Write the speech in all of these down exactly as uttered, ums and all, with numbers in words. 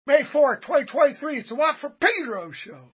May fourth, twenty twenty-three. It's the Watt from Pedro show.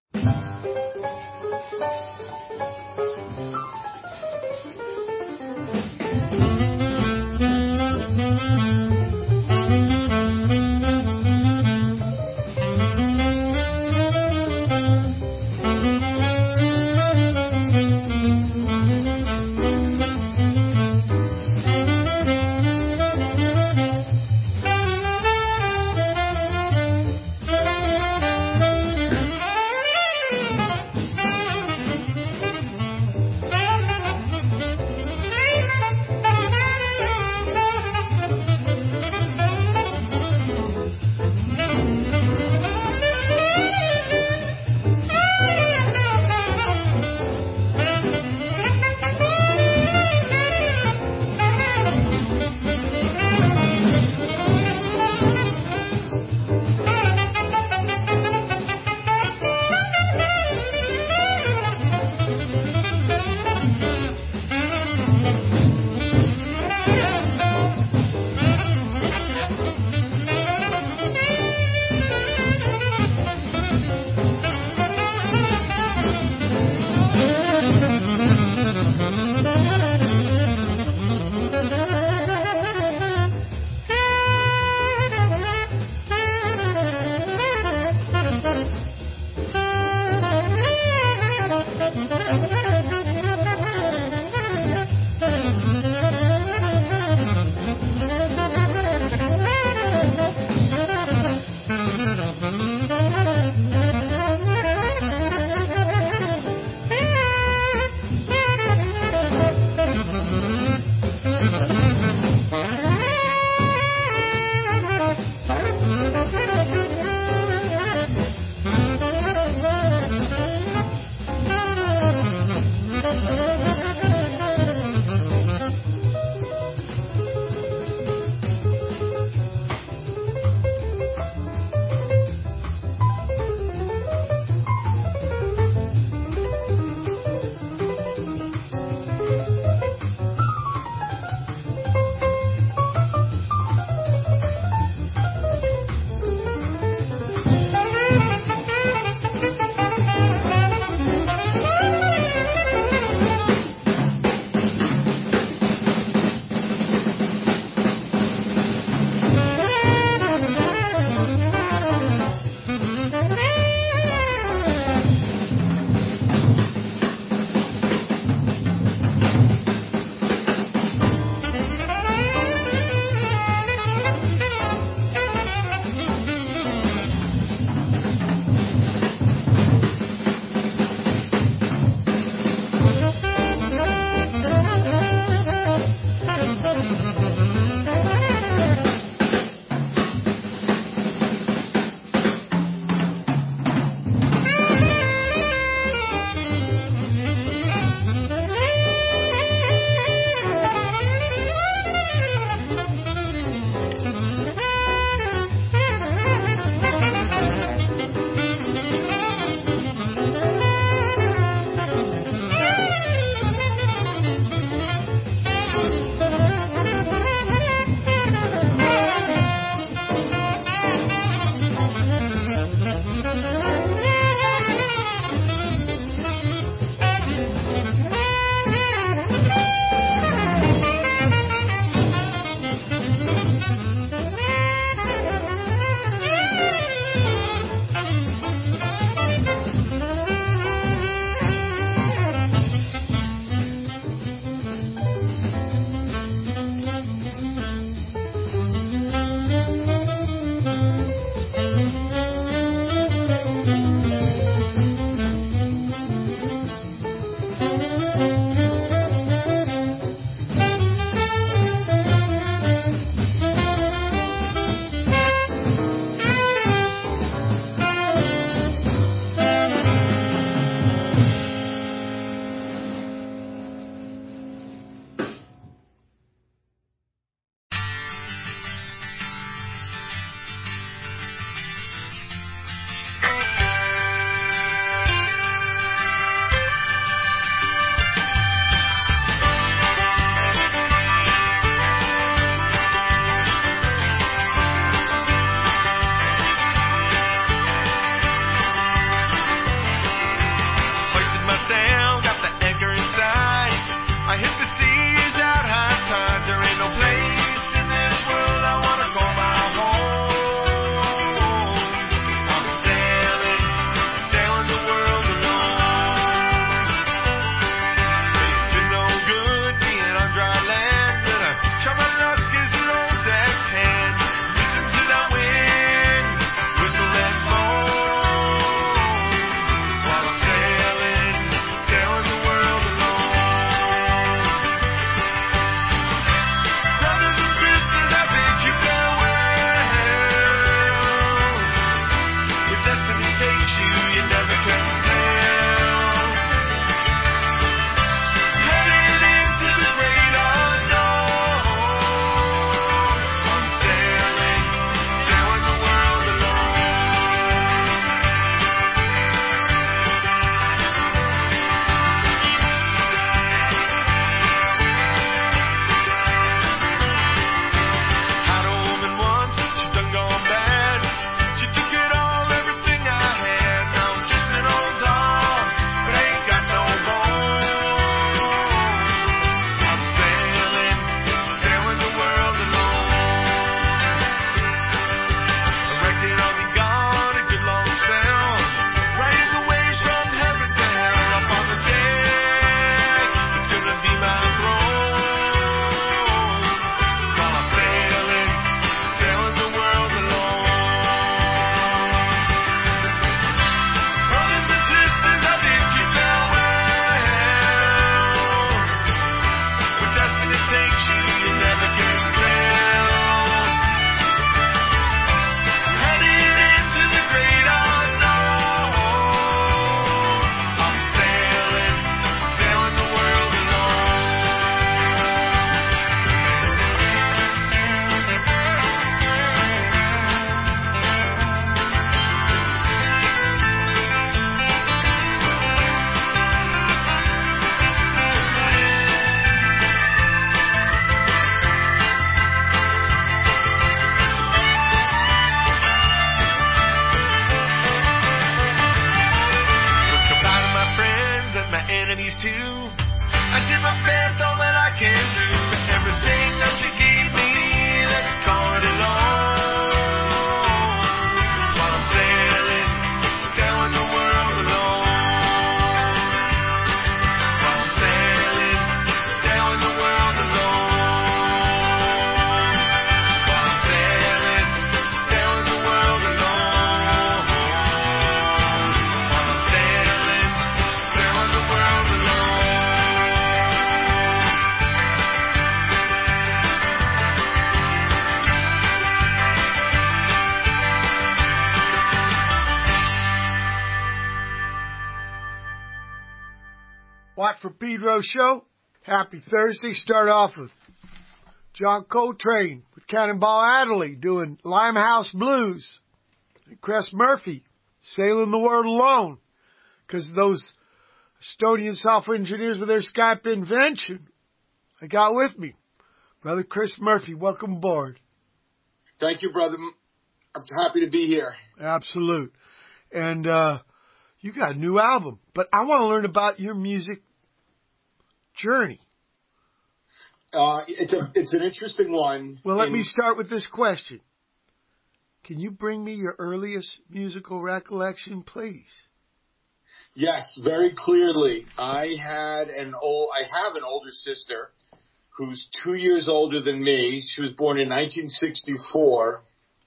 Watt from Pedro show. Happy Thursday. Start off with John Coltrane with Cannonball Adderley doing Limehouse Blues. And Chris Murphy, Sailing the World Alone. Because those Estonian software engineers with their Skype invention, I got with me. Brother Chris Murphy, welcome aboard. Thank you, brother. I'm happy to be here. Absolute. And uh, you got a new album, but I want to learn about your music journey. Uh, it's a it's an interesting one. Well, let in, me start with this question. Can you bring me your earliest musical recollection, please? Yes, very clearly. I had an old I have an older sister who's two years older than me. She was born in nineteen sixty-four.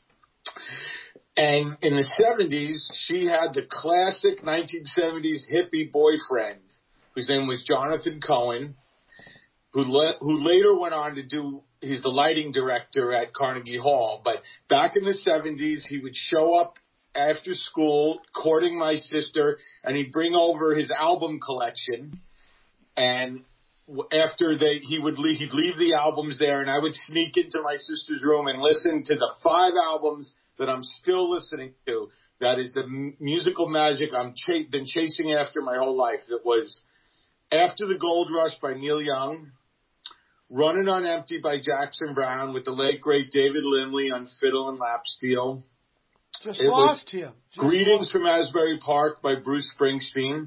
And in the seventies, she had the classic nineteen seventies hippie boyfriend, whose name was Jonathan Cohen, who le- who later went on to do, he's the lighting director at Carnegie Hall. But back in the seventies, he would show up after school courting my sister, and he'd bring over his album collection. And after they, he would leave, he'd leave the albums there, and I would sneak into my sister's room and listen to the five albums that I'm still listening to. That is the m- musical magic I've ch- been chasing after my whole life. It was After the Gold Rush by Neil Young, Running on Empty by Jackson Browne with the late, great David Lindley on fiddle and lap steel. Just it lost him. Just Greetings lost. from Asbury Park by Bruce Springsteen.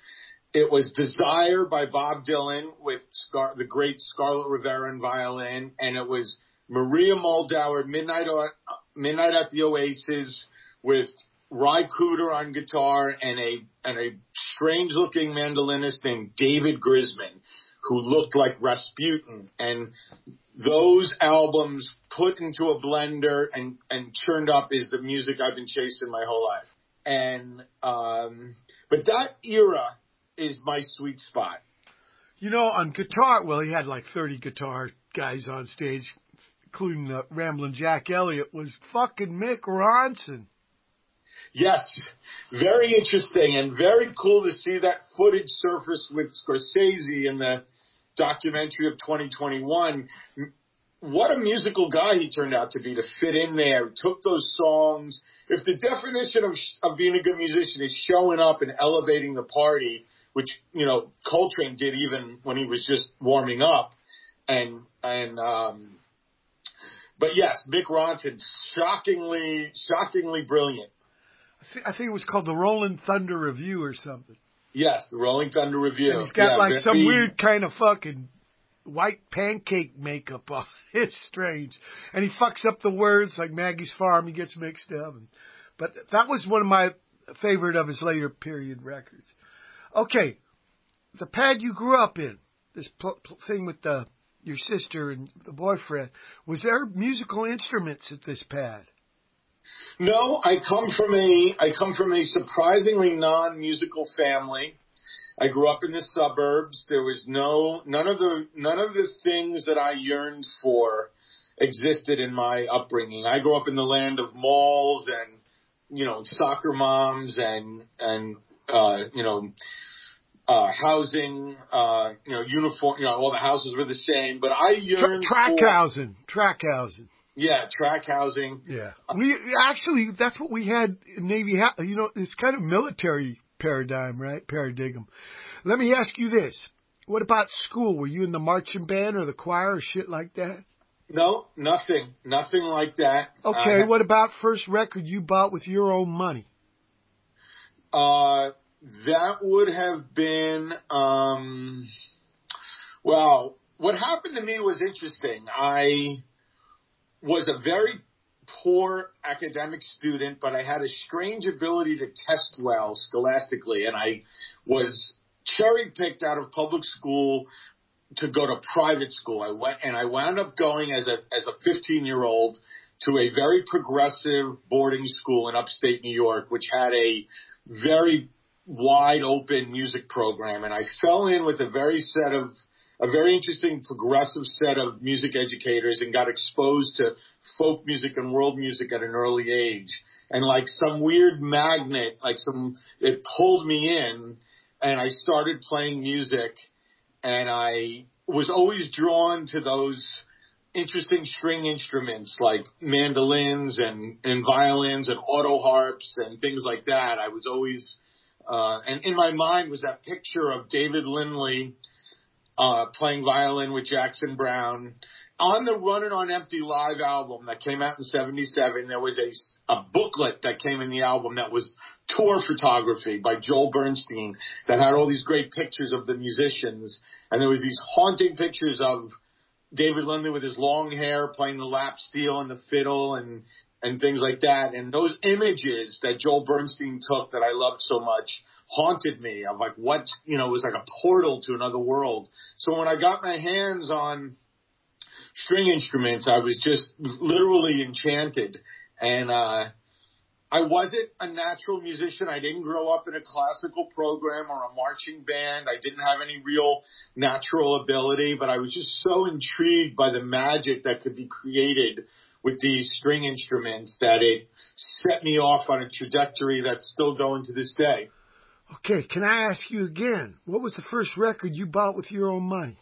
It was Desire by Bob Dylan with Scar- the great Scarlett Rivera on violin. And it was Maria Moldauer, Midnight, o- Midnight at the Oasis with Ry Cooder on guitar and a and a strange-looking mandolinist named David Grisman, who looked like Rasputin. And those albums put into a blender and, and churned up is the music I've been chasing my whole life. And um, but that era is my sweet spot. You know, on guitar, well, he had like thirty guitar guys on stage, including the Ramblin' Jack Elliott, was fucking Mick Ronson. Yes, very interesting and very cool to see that footage surface with Scorsese in the documentary of twenty twenty-one. What a musical guy he turned out to be, to fit in there. Took those songs. If the definition of of being a good musician is showing up and elevating the party, which, you know, Coltrane did even when he was just warming up, and and um, but yes, Mick Ronson, shockingly, shockingly brilliant. I, th- I think it was called the Rolling Thunder Review or something. Yes, the Rolling Thunder Review. And he's got yeah, like very, some weird kind of fucking white pancake makeup on. It's strange. And he fucks up the words like Maggie's Farm. He gets mixed up. And, but that was one of my favorite of his later period records. Okay, the pad you grew up in, this pl- pl- thing with the your sister and the boyfriend, was there musical instruments at this pad? No, I come from a I come from a surprisingly non-musical family. I grew up in the suburbs. There was no none of the none of the things that I yearned for existed in my upbringing. I grew up in the land of malls and, you know, soccer moms and and uh, you know uh, housing, uh, you know, uniform. You know, all the houses were the same, but I yearned Tra- track for housing, track housing. Yeah, track housing. Yeah, we actually that's what we had in Navy. Ha- you know, it's kind of military paradigm, right? Paradigm. Let me ask you this: what about school? Were you in the marching band or the choir or shit like that? No, nothing, nothing like that. Okay, Uh, what about first record you bought with your own money? Uh, that would have been, um, well, what happened to me was interesting. I was a very poor academic student, but I had a strange ability to test well scholastically, and I was cherry-picked out of public school to go to private school. I went, and I wound up going as a as a fifteen-year-old to a very progressive boarding school in upstate New York, which had a very wide open music program, and I fell in with a very set of a very interesting progressive set of music educators and got exposed to folk music and world music at an early age. And like some weird magnet, like some, it pulled me in. and I started playing music, and I was always drawn to those interesting string instruments like mandolins and, and violins and auto harps and things like that. I was always, uh, and in my mind was that picture of David Lindley, uh, playing violin with Jackson Browne. On the Runnin' on Empty live album that came out in seventy-seven, there was a, a booklet that came in the album that was tour photography by Joel Bernstein that had all these great pictures of the musicians. And there was these haunting pictures of David Lindley with his long hair playing the lap steel and the fiddle and, and things like that. And those images that Joel Bernstein took that I loved so much haunted me of like what, you know, it was like a portal to another world. So when I got my hands on string instruments, I was just literally enchanted. And, uh, I wasn't a natural musician. I didn't grow up in a classical program or a marching band. I didn't have any real natural ability, but I was just so intrigued by the magic that could be created with these string instruments that it set me off on a trajectory that's still going to this day. Okay, can I ask you again, what was the first record you bought with your own money?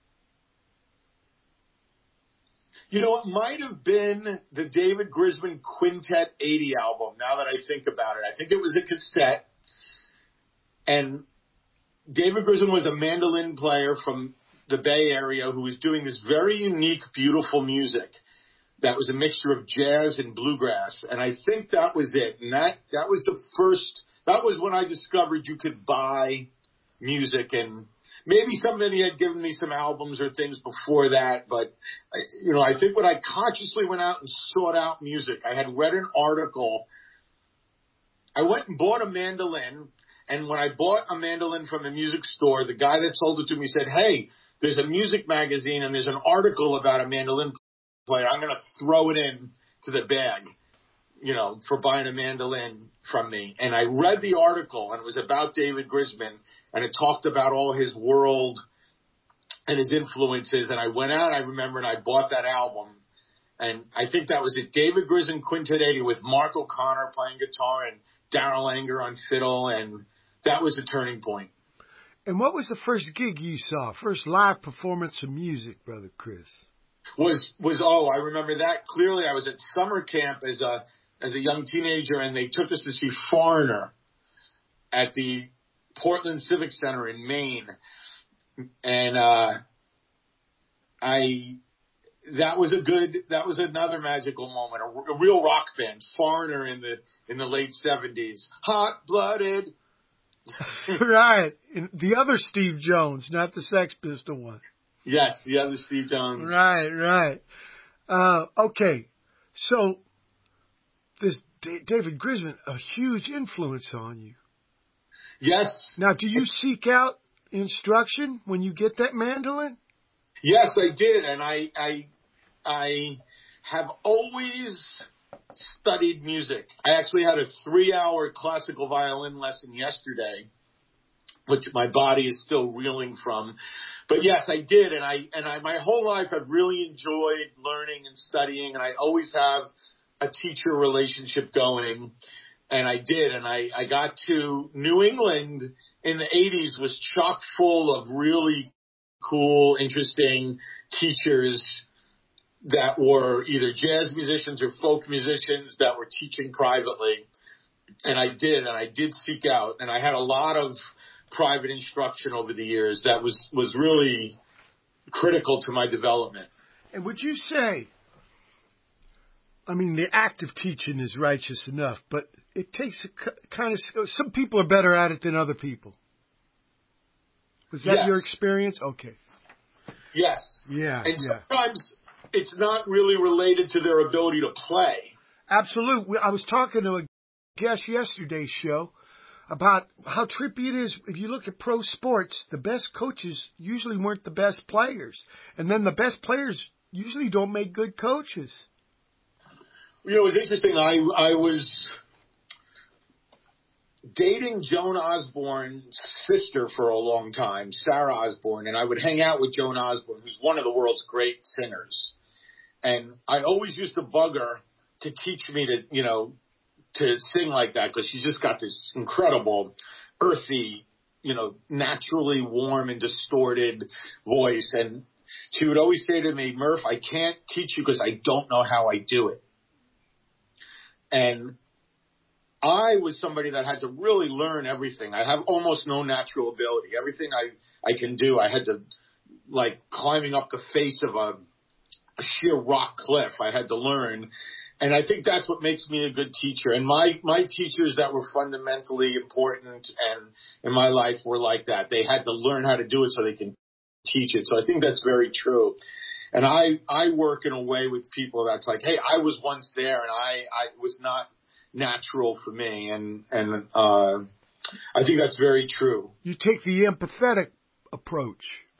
You know, it might have been the David Grisman Quintet eighty album, now that I think about it. I think it was a cassette. And David Grisman was a mandolin player from the Bay Area who was doing this very unique, beautiful music that was a mixture of jazz and bluegrass. And I think that was it. And that, that was the first, that was when I discovered you could buy music. And maybe somebody had given me some albums or things before that, but, you know, I think when I consciously went out and sought out music, I had read an article. I went and bought a mandolin, and when I bought a mandolin from the music store, the guy that sold it to me said, hey, there's a music magazine and there's an article about a mandolin player. I'm going to throw it in to the bag, you know, for buying a mandolin from me. And I read the article, and it was about David Grisman, and it talked about all his world and his influences. And I went out, I remember, and I bought that album. And I think that was it. David Grisman Quintet eighty with Mark O'Connor playing guitar and Darrell Anger on fiddle. And that was a turning point. And what was the first gig you saw? First live performance of music, Brother Chris? Was, was, oh, I remember that clearly. I was at summer camp as a, as a young teenager, and they took us to see Foreigner at the Portland Civic Center in Maine. And, uh, I, that was a good, that was another magical moment, a, a real rock band, Foreigner in the, in the late seventies. Hot blooded. Right. And the other Steve Jones, not the Sex Pistol one. Yes. The other Steve Jones. Right, right. Uh, okay. So this D- David Grisman, a huge influence on you. Yes. Now, do you seek out instruction when you get that mandolin? Yes, I did. And I, I, I have always studied music. I actually had a three hour classical violin lesson yesterday, which my body is still reeling from. But yes, I did. And I, and I, my whole life I've really enjoyed learning and studying, and I always have a teacher relationship going. And I did, and I, I got to New England in the eighties was chock full of really cool, interesting teachers that were either jazz musicians or folk musicians that were teaching privately. And I did, and I did seek out, and I had a lot of private instruction over the years that was, was really critical to my development. And would you say, I mean, the act of teaching is righteous enough, but it takes a kind of, some people are better at it than other people. Was that Yes. your experience? Okay. Yes. Yeah. And yeah. sometimes it's not really related to their ability to play. Absolutely. I was talking to a guest yesterday's show about how trippy it is. If you look at pro sports, the best coaches usually weren't the best players. And then the best players usually don't make good coaches. You know, it was interesting. I, I was dating Joan Osborne's sister for a long time, Sarah Osborne, and I would hang out with Joan Osborne, who's one of the world's great singers. And I always used to bug her to teach me to, you know, to sing like that, because she's just got this incredible, earthy you know, naturally warm and distorted voice. And she would always say to me, Murph, I can't teach you because I don't know how I do it. And I was somebody that had to really learn everything. I have almost no natural ability. Everything I, I can do, I had to, like climbing up the face of a, a sheer rock cliff, I had to learn. And I think that's what makes me a good teacher. And my, my teachers that were fundamentally important and in my life were like that. They had to learn how to do it so they can teach it. So I think that's very true. And I, I work in a way with people that's like, hey, I was once there and I, I was not natural for me. And, and, uh, I think that's very true. You take the empathetic approach.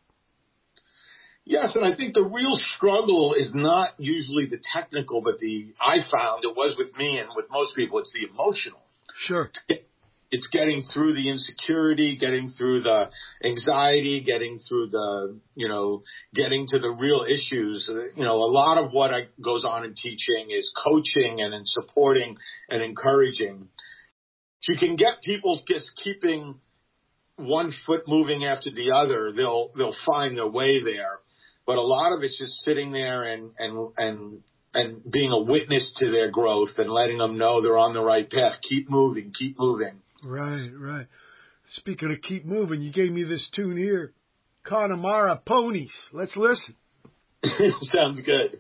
Yes, and I think the real struggle is not usually the technical, but the, I found it was with me and with most people, it's the emotional. Sure. It's getting through the insecurity, getting through the anxiety, getting through the, you know, getting to the real issues. You know, a lot of what I, goes on in teaching is coaching and in supporting and encouraging. If you can get people just keeping one foot moving after the other, they'll, they'll find their way there. But a lot of it's just sitting there and, and, and, and being a witness to their growth and letting them know they're on the right path. Keep moving, keep moving. Right, right. Speaking of keep moving, you gave me this tune here. Connemara Ponies. Let's listen. Sounds good.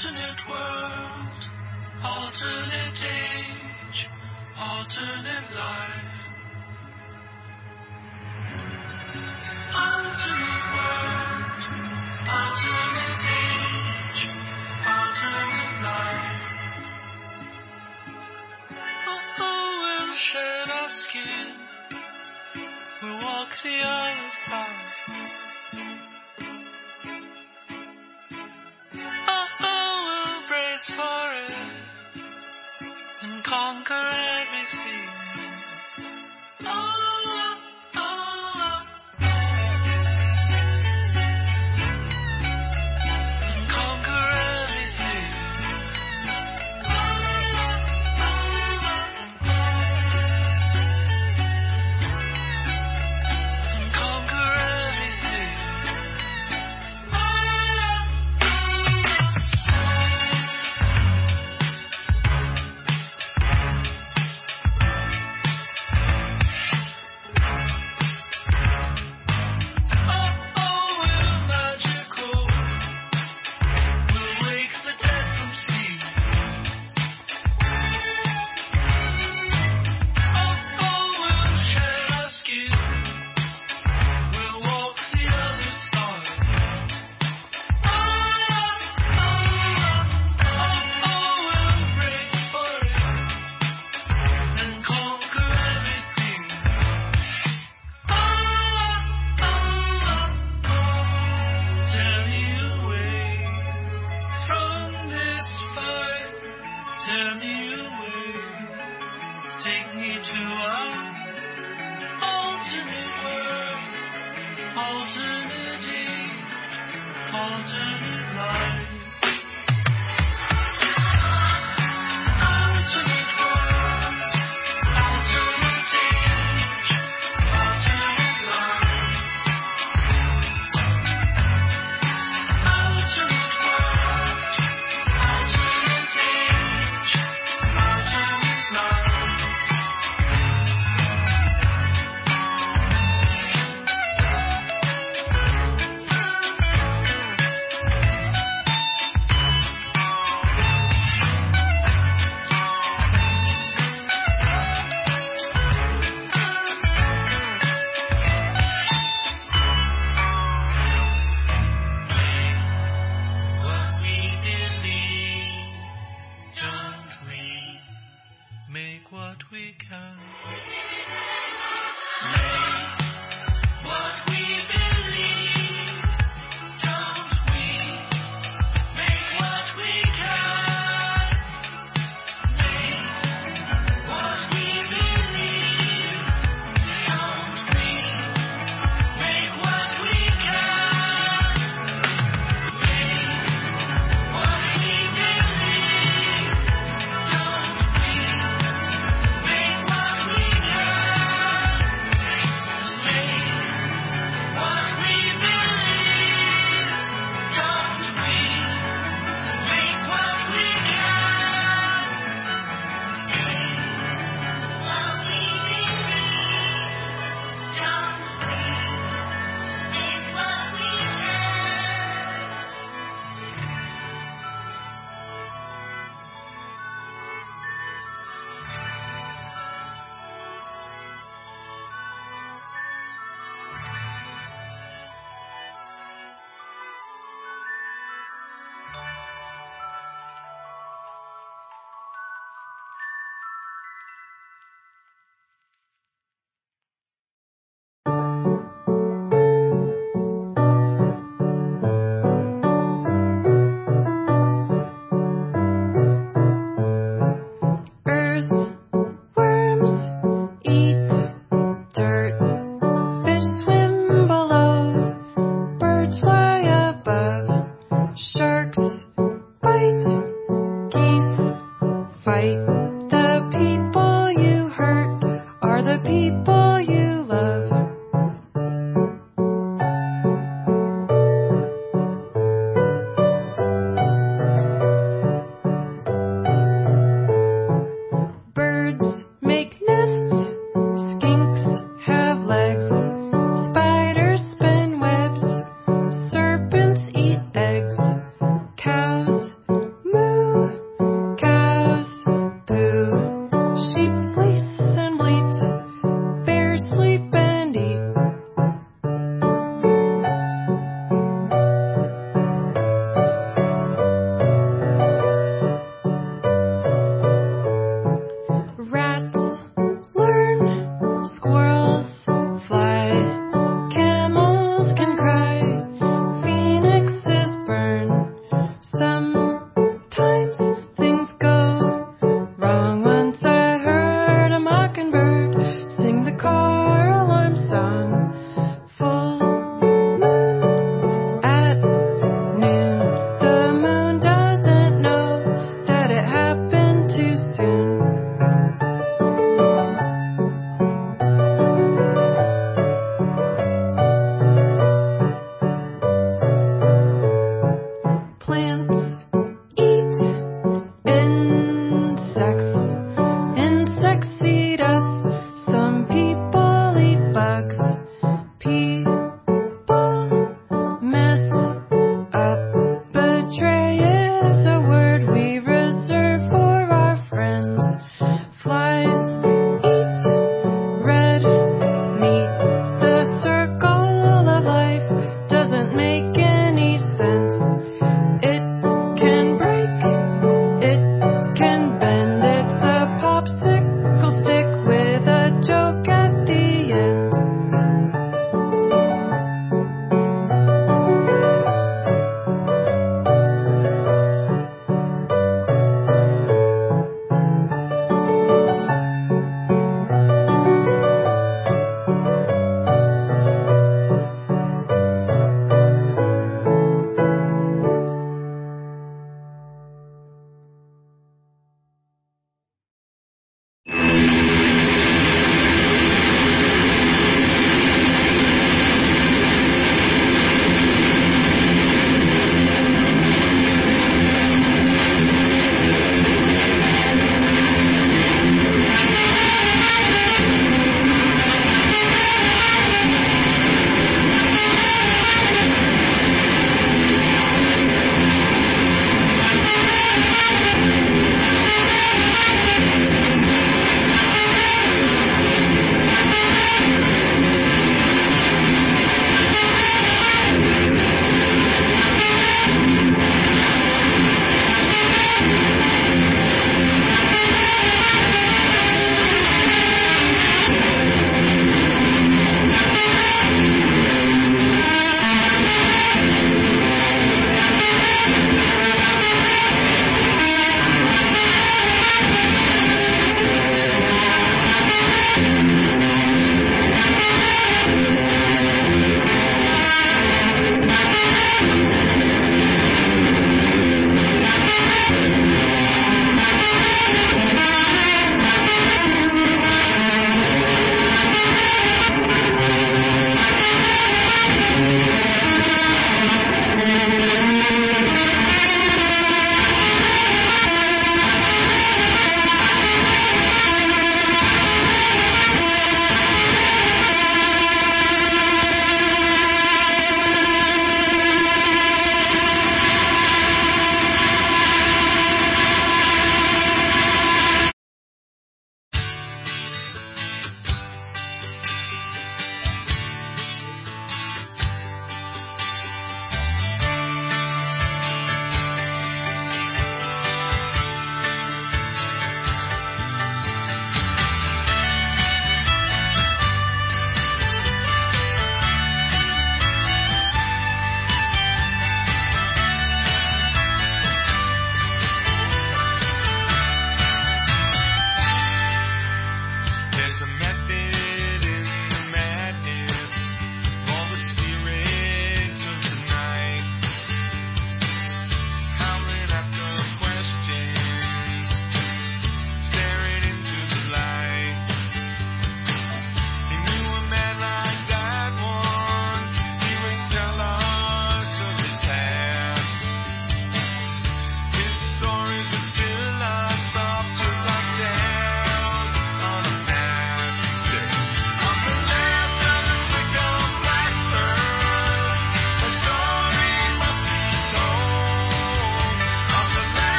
Alternate world, alternate age, alternate life. Alternate world, alternate age, alternate life. Oh, oh, we'll shed our skin, we'll walk the other side. Conquer everything. Oh, oh, oh, oh. And conquer everything. Oh, oh, oh, oh. And conquer everything. Oh, oh, oh.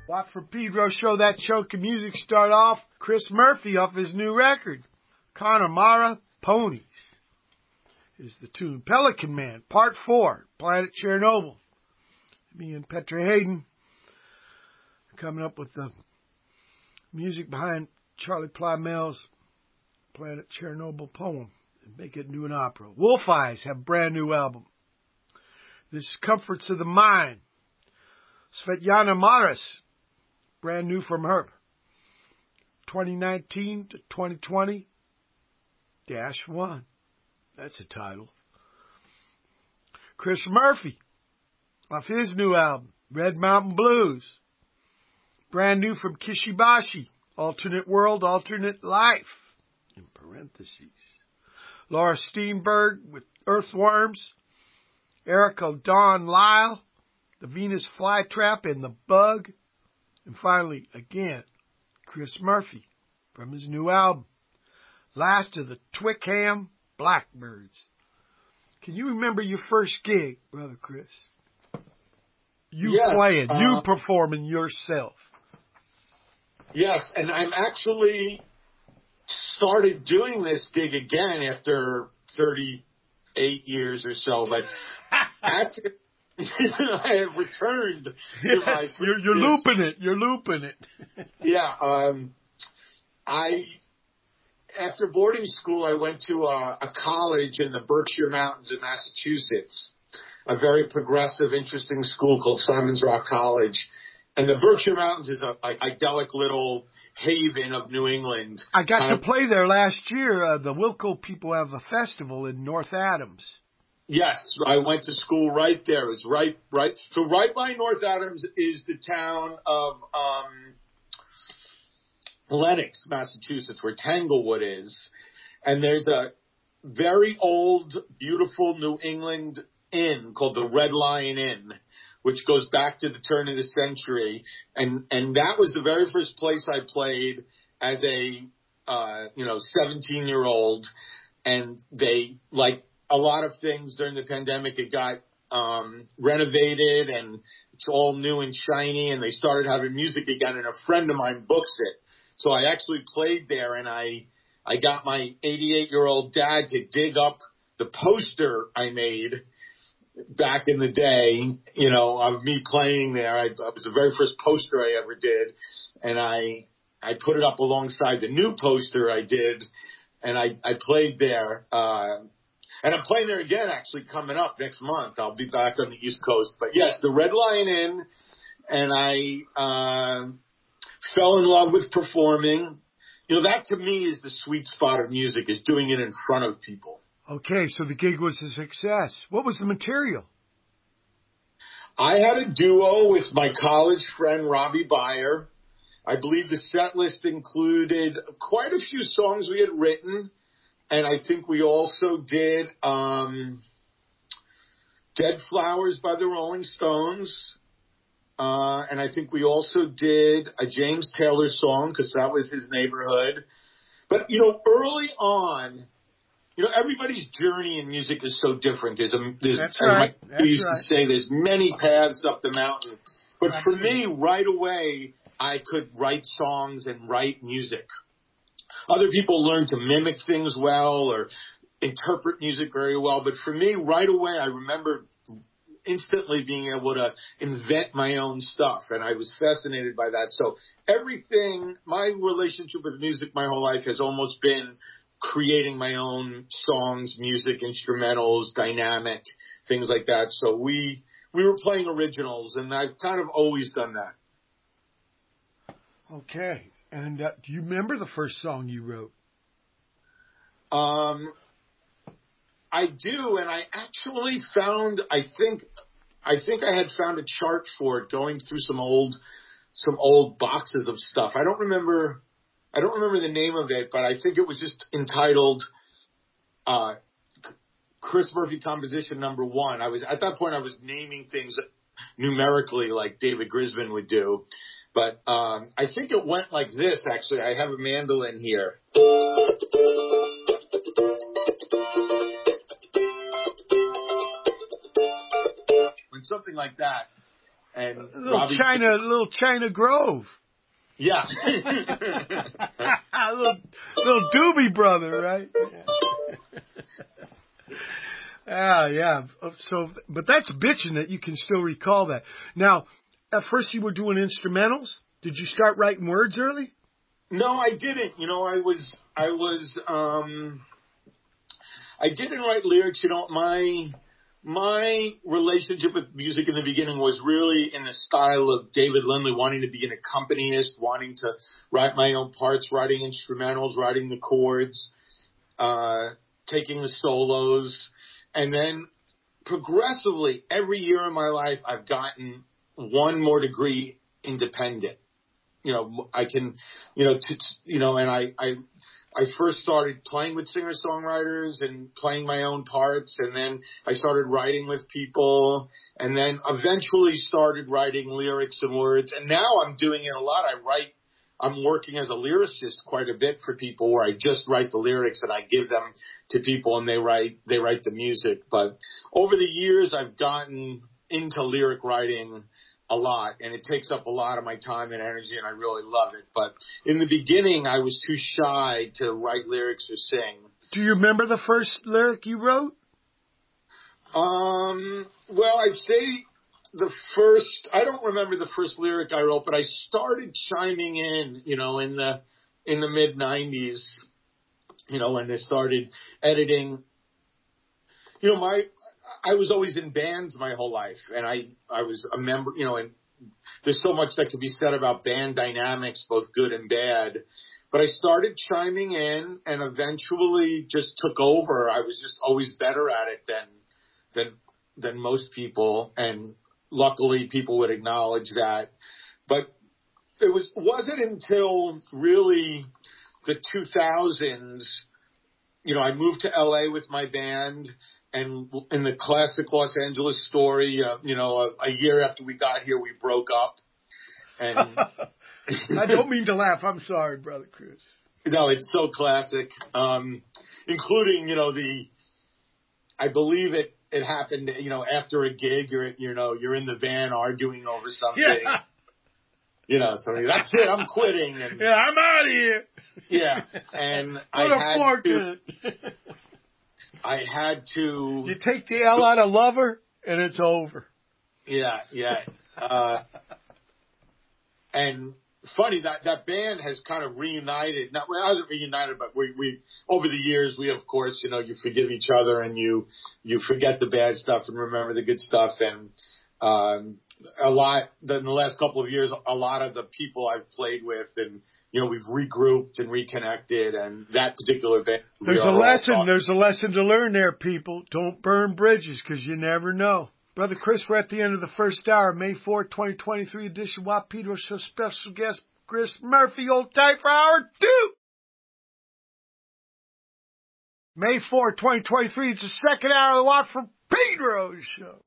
Watt from Pedro show that chunk of music start off. Chris Murphy off his new record. Connemara Ponies is the tune. Pelican Man, Part four, Planet Chernobyl. Me and Petra Hayden coming up with the music behind Charlie Plymel's Planet Chernobyl poem and make it into an opera. Wolf Eyes have a brand new album. This is Comforts of the Mind. Svetlana Maris, brand new from her. twenty nineteen to twenty twenty dash one. That's a title. Chris Murphy, off his new album, Red Mountain Blues. Brand new from Kishibashi, Alternate World, Alternate Life, in parentheses. Laura Steenberg with Earthworms. Erica Dawn Lyle, The Venus Flytrap and The Bug. And finally, again, Chris Murphy from his new album, Last of the Twickham Blackbirds. Can you remember your first gig, Brother Chris? You yes, playing, uh, you performing yourself. Yes, and I'm actually started doing this gig again after thirty-eight years or so, but after I have returned to yes, my you're, you're looping it. You're looping it. yeah, um, I after boarding school, I went to a, a college in the Berkshire Mountains in Massachusetts, a very progressive, interesting school called Simon's Rock College. And the Berkshire Mountains is a like, idyllic little haven of New England. I got kind to of, play there last year. Uh, the Wilco people have a festival in North Adams. Yes, I went to school right there. It's right, right. So right by North Adams is the town of um, Lenox, Massachusetts, where Tanglewood is. And there's a very old, beautiful New England inn called the Red Lion Inn, which goes back to the turn of the century. And, and that was the very first place I played as a, uh, you know, seventeen year old. And they, like a lot of things during the pandemic, it got, um, renovated and it's all new and shiny. And they started having music again. And a friend of mine books it. So I actually played there and I, I got my eighty-eight year old dad to dig up the poster I made back in the day, you know, of me playing there. I, it was the very first poster I ever did. And I, I put it up alongside the new poster I did. And I, I played there. Uh, and I'm playing there again, actually, coming up next month. I'll be back on the East Coast. But yes, the Red Lion Inn. And I, uh, fell in love with performing. You know, that to me is the sweet spot of music, is doing it in front of people. Okay, so the gig was a success. What was the material? I had a duo with my college friend, Robbie Byer. I believe the set list included quite a few songs we had written. And I think we also did um, Dead Flowers by the Rolling Stones. Uh, and I think we also did a James Taylor song, because that was his neighborhood. But, you know, early on, you know, everybody's journey in music is so different. There's a, there's, That's as right. my That's used right. to say, there's many paths up the mountain. But Absolutely. for me, right away, I could write songs and write music. Other people learn to mimic things well or interpret music very well. But for me, right away, I remember instantly being able to invent my own stuff. And I was fascinated by that. So everything, my relationship with music my whole life has almost been creating my own songs, music, instrumentals, dynamic, things like that. So we, we were playing originals, and I've kind of always done that. Okay. And uh, do you remember the first song you wrote? Um, I do, and I actually found, I think, I think I had found a chart for it going through some old, some old boxes of stuff. I don't remember, I don't remember the name of it, but I think it was just entitled, uh, Chris Murphy composition number one. I was, at that point I was naming things numerically like David Grisman would do. But, um, I think it went like this, actually. I have a mandolin here. Something like that. and little Robbie, China, little China Grove. yeah, little, little Doobie Brother, right? Ah, yeah. So, but that's bitching that you can still recall that. Now, at first you were doing instrumentals. Did you start writing words early? No, I didn't. You know, I was, I was, um, I didn't write lyrics. You know, my, my relationship with music in the beginning was really in the style of David Lindley, wanting to be an accompanist, wanting to write my own parts, writing instrumentals, writing the chords, uh, taking the solos. And then progressively, every year in my life, I've gotten one more degree independent. You know, I can, you know, t- t- you know, and I, I, I first started playing with singer-songwriters and playing my own parts, and then I started writing with people, and then eventually started writing lyrics and words, and now I'm doing it a lot. I write, I'm working as a lyricist quite a bit for people, where I just write the lyrics and I give them to people, and they write, they write the music. But over the years, I've gotten into lyric writing a lot, and it takes up a lot of my time and energy, and I really love it. But in the beginning, I was too shy to write lyrics or sing. Do you remember the first lyric you wrote? Um, well, I'd say the first, I don't remember the first lyric I wrote, but I started chiming in, you know, in the, in the mid nineties, you know, when they started editing. You know, my, I was always in bands my whole life, and I, I was a member, you know, and there's so much that could be said about band dynamics, both good and bad. But I started chiming in and eventually just took over. I was just always better at it than, than, than most people. And luckily people would acknowledge that. But it was, wasn't until really the two thousands, you know, I moved to L A with my band. And in the classic Los Angeles story, uh, you know, a, a year after we got here, we broke up. And I don't mean to laugh. I'm sorry, Brother Chris. No, it's so classic. Um, including, you know, the, I believe it, it happened, you know, after a gig, you're, you know, you're in the van arguing over something. Yeah. You know, so that's it, I'm quitting. And, yeah, I'm out of here. Yeah. And Put I a had fork to, in it. I had to. You take the L out of lover, and it's over. Yeah, yeah. Uh, and funny that that band has kind of reunited. Not, well, it hasn't reunited, but we we over the years we of course, you know, you forgive each other and you you forget the bad stuff and remember the good stuff. And um, a lot in the last couple of years, a lot of the people I've played with and. You know, we've regrouped and reconnected, and that particular band. There's a lesson. There's a lesson to learn there, people. Don't burn bridges, because you never know. Brother Chris, we're at the end of the first hour, May fourth, twenty twenty-three edition. Watt Pedro Show special guest Chris Murphy, old type for hour two. May fourth, twenty twenty-three. It's the second hour of the Watt from Pedro Show.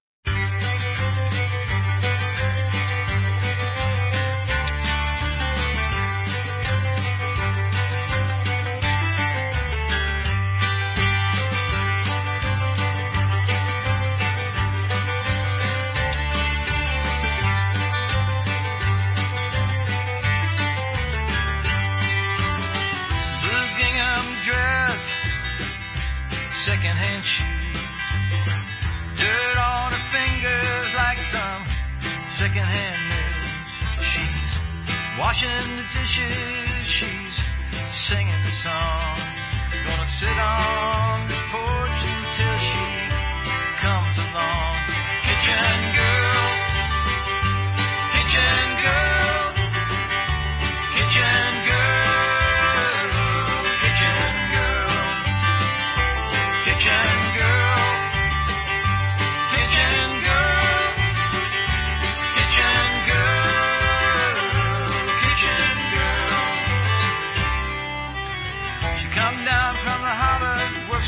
Secondhand shoes, dirt on her fingers like some secondhand news. She's washing the dishes, she's singing the song. Gonna sit on this porch until she comes along. Kitchen girl, kitchen girl, kitchen girl. Kitchen girl, kitchen girl, kitchen girl, kitchen girl. She come down from the holler,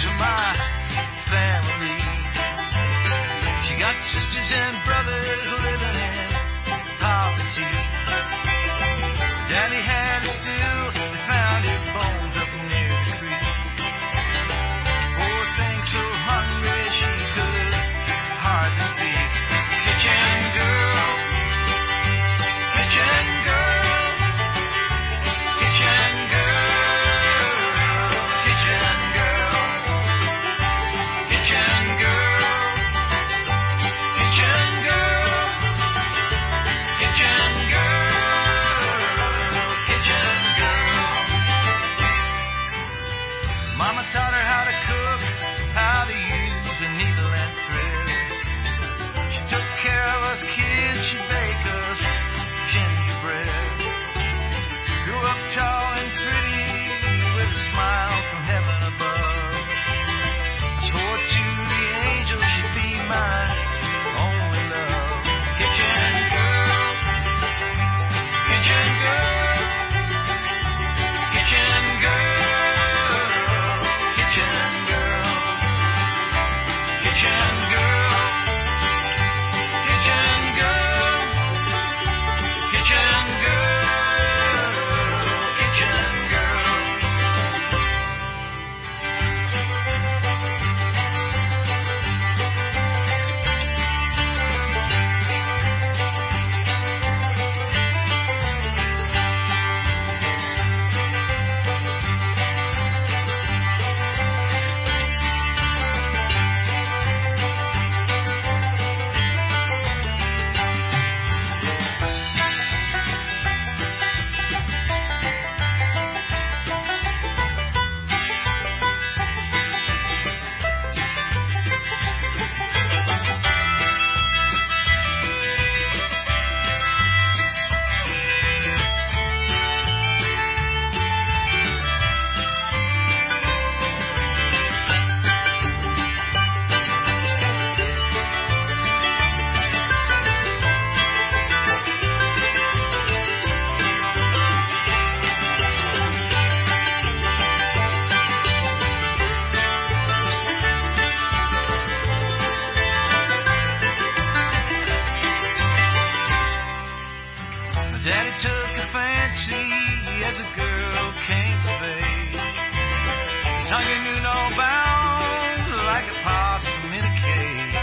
Daddy took a fancy as a girl came of age. His hunger knew no bounds, like a possum in a cage.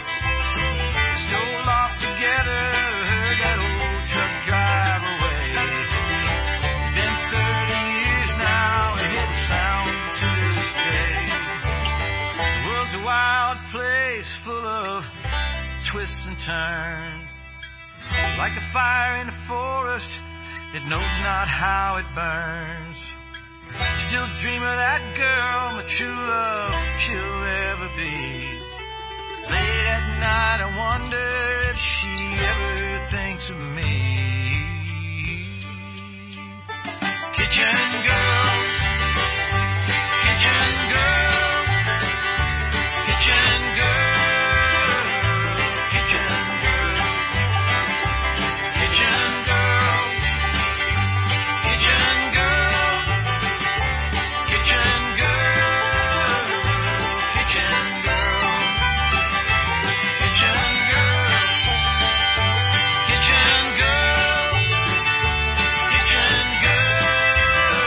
Stole off together, heard that old truck drive away. It's been thirty years now, and hear the sound to this day. The world's a wild place full of twists and turns. Like a fire in the forest, it knows not how it burns. Still dream of that girl, my true love, she'll ever be. Late at night I wonder if she ever thinks of me. Kitchen girl, kitchen girl, kitchen girl. Kitchen girl,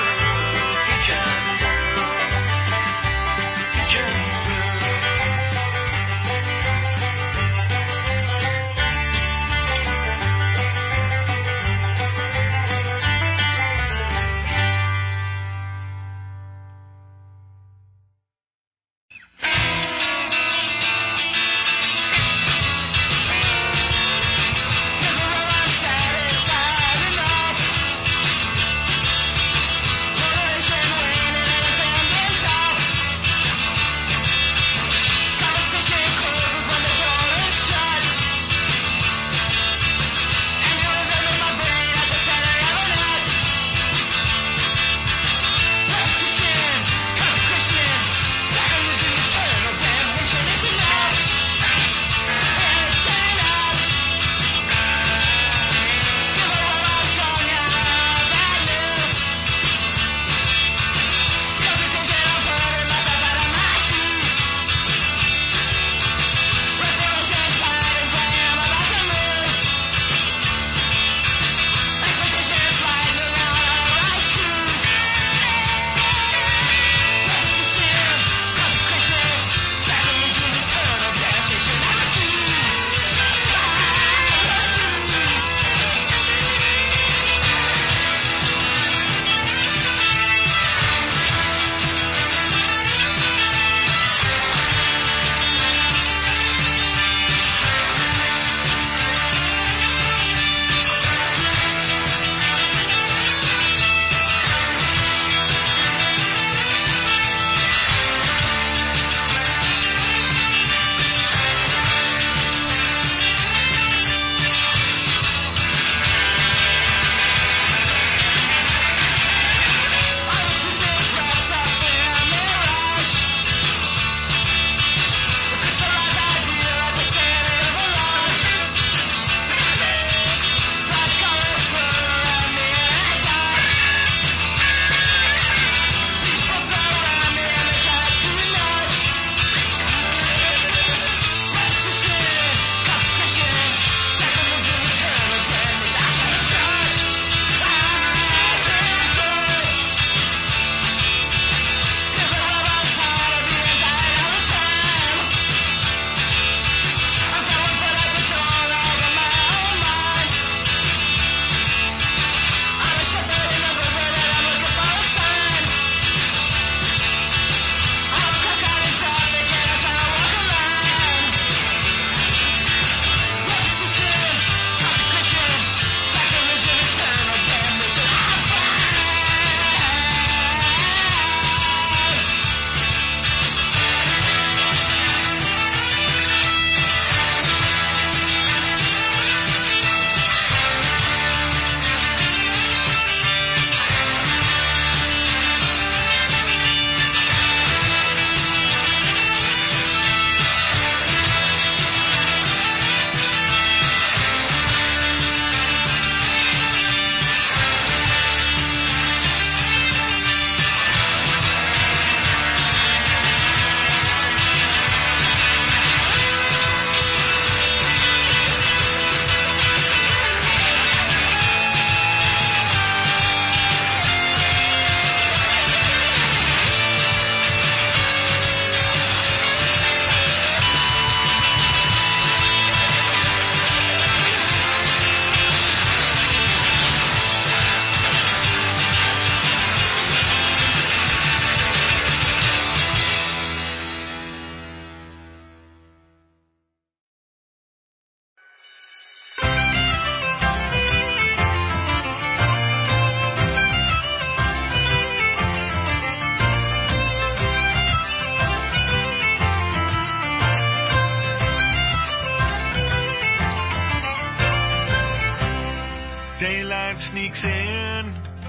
sneaks in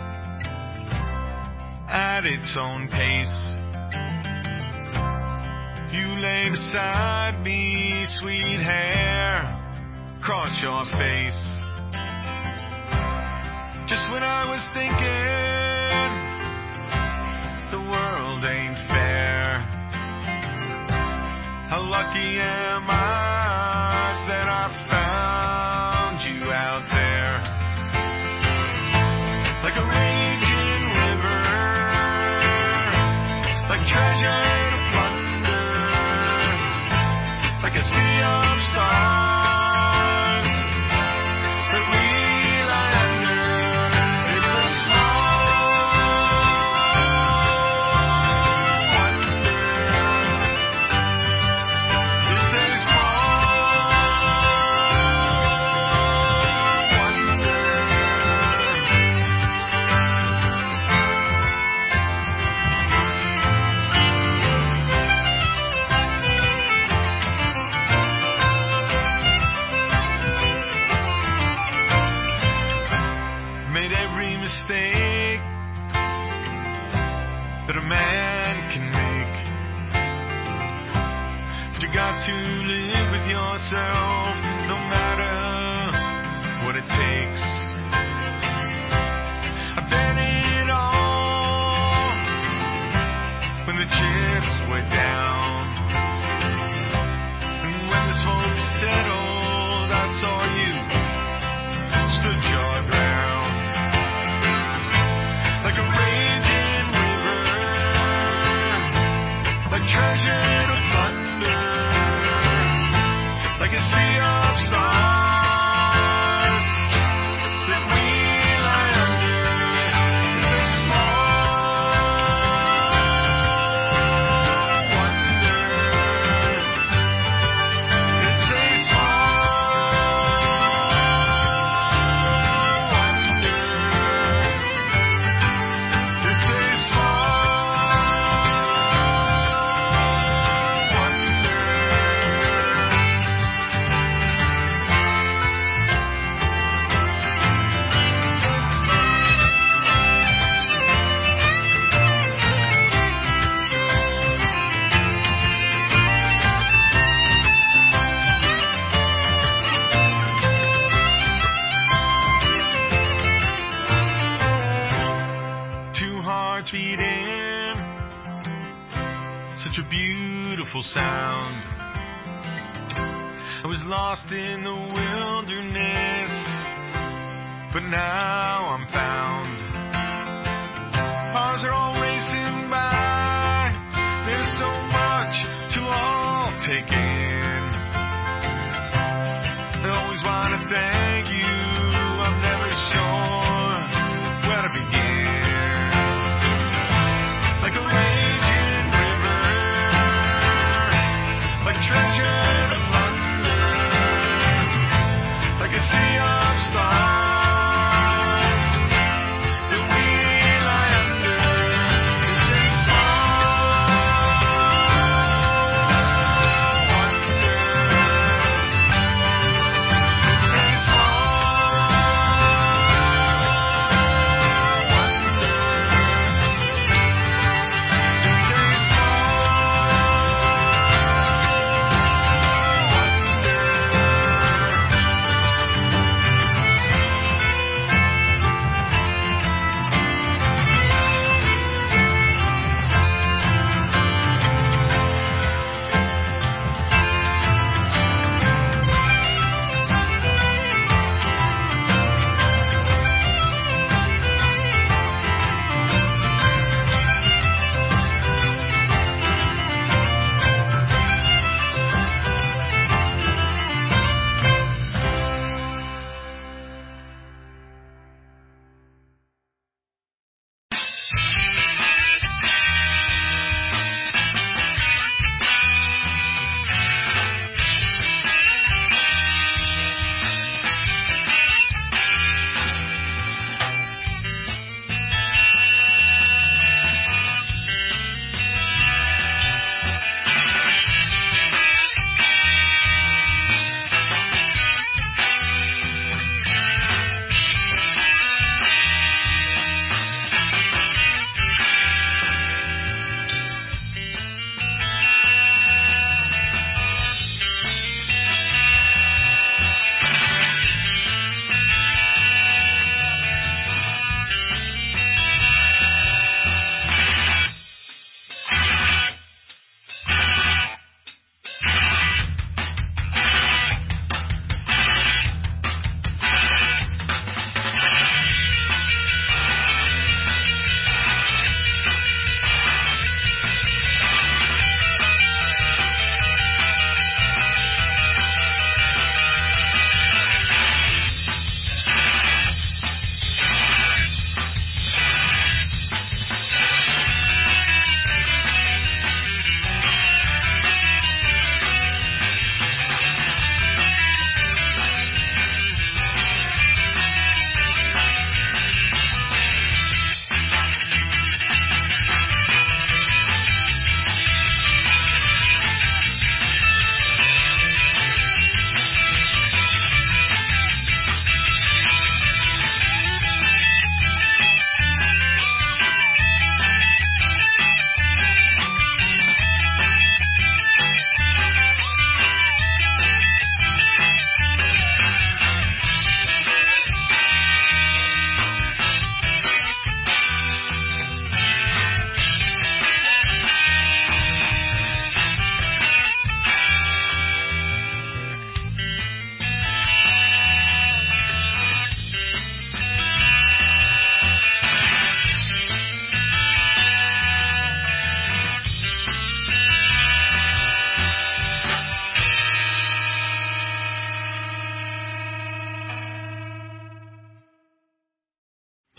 at its own pace. You lay beside me, sweet hair across your face. Just when I was thinking the world ain't fair, how lucky am I that I found you out there. Like a raging river, like treasure to plunder, like a sea of stars that we lie under. It's a small wonder. It's a made every mistake that a man can make. But you got to live with yourself no matter what it takes. I bet it all when the chips were down, and when the smoke settled, I saw you stood your ground. Like a raging river, like treasure to plunder, like a sea of stars that we lie under. It's a small wonder. It's a small wonder. It's a two hearts beating, such a beautiful sound. I was lost in the wilderness, but now I'm found. Cars are all racing by, there's so much to all take in. I always want to thank you, I'm never sure where to begin. Like a raging river, like treasure to plunder, like a sea of stars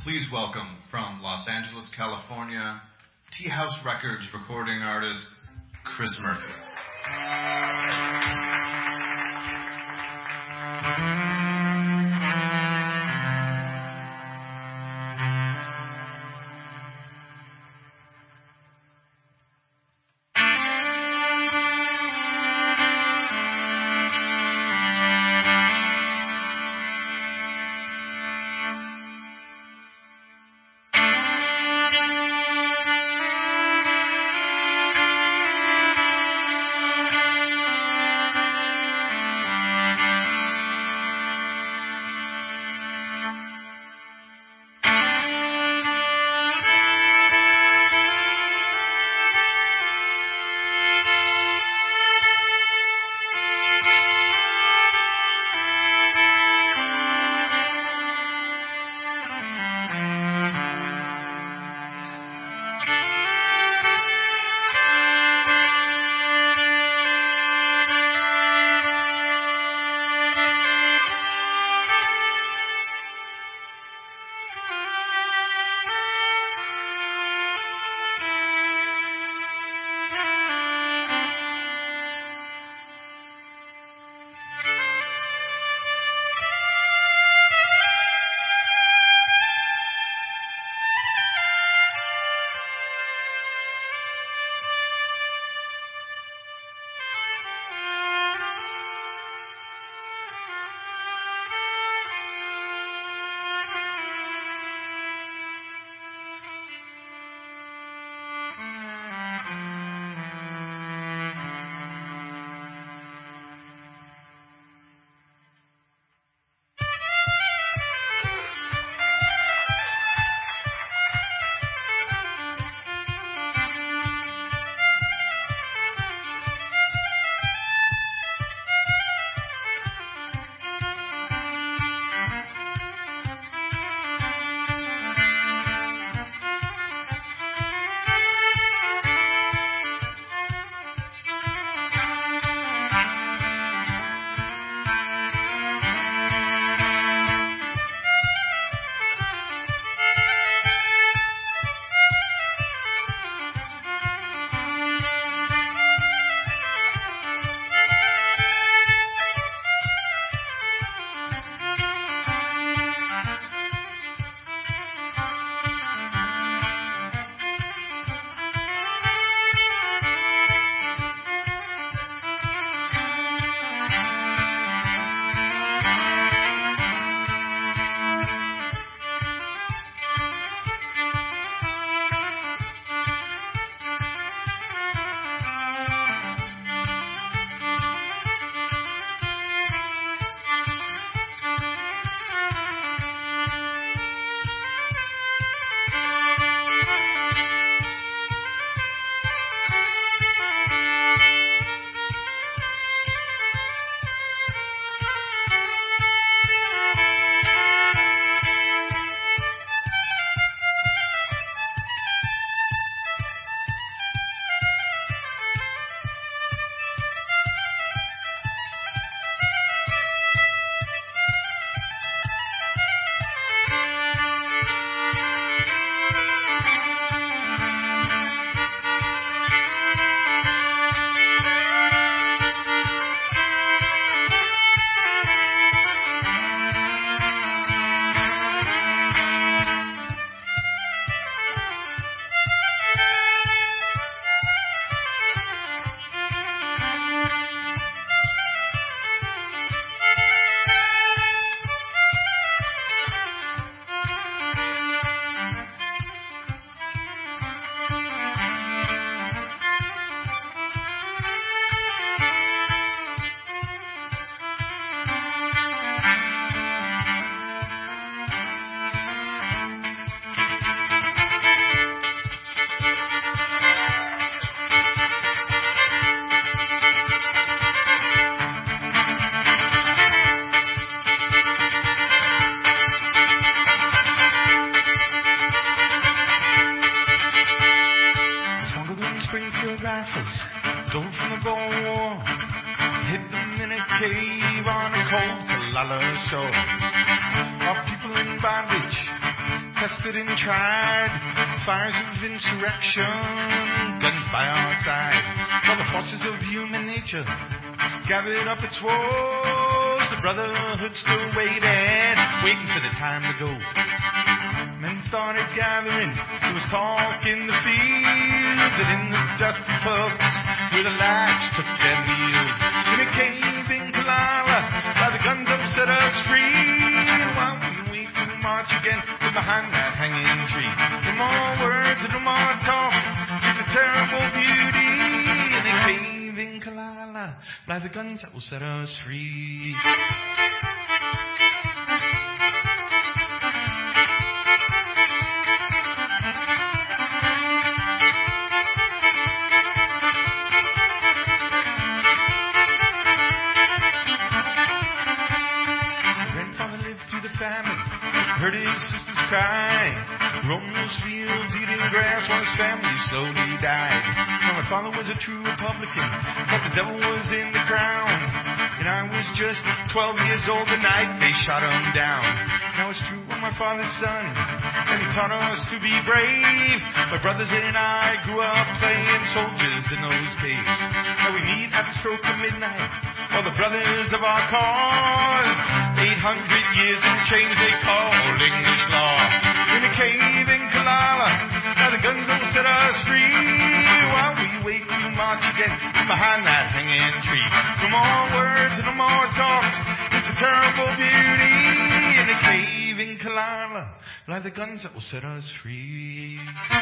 Please welcome from Los Angeles, California, Tea House Records recording artist, Chris Murphy. cave on a cold Kalala shore. Our people in bondage, test tested and tried. Fires of insurrection, guns by our side. While the forces of human nature gathered up its woes, the brotherhood still waited, waiting for the time to go. Men started gathering, there was talk in the fields and in the dusty pubs where the lads took their meals. In a cave in Kalala, by the guns up set us free. While we wait to march again from behind that hanging tree. No more words and no more talk, it's a terrible beauty. In a cave in Kalala, by the guns that will set us free. Heard his sisters cry, roaming those fields, eating grass while his family slowly died. Now my father was a true Republican, thought the devil was in the crown. And I was just twelve years old the night they shot him down. Now it's true, I'm my father's son, and he taught us to be brave. My brothers and I grew up playing soldiers in those caves. Now we meet at the stroke of midnight, all the brothers of our cause. Eight hundred years and change they call English law. In a cave in Kalala, now the guns will set us free. While we wait to march again behind that hanging tree. No more words and no more talk, it's a terrible beauty. In a cave in Kalala, lie the guns that will set us free.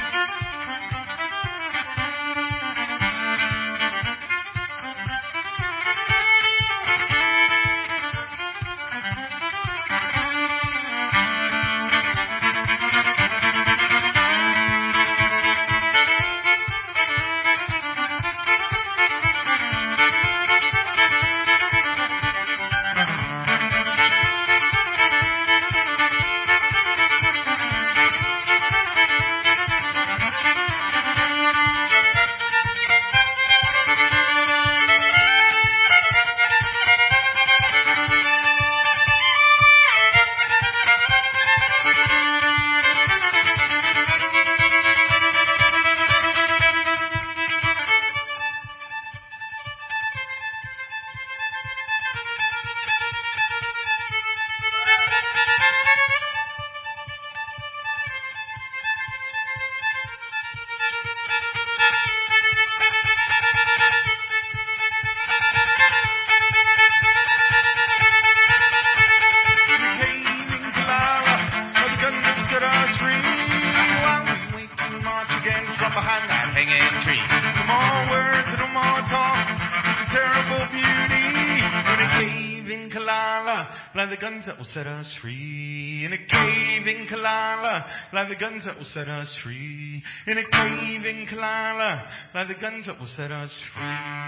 Lie the guns that will set us free. In a cave in Kalala, lie the guns that will set us free. In a cave in Kalala, lie the guns that will set us free.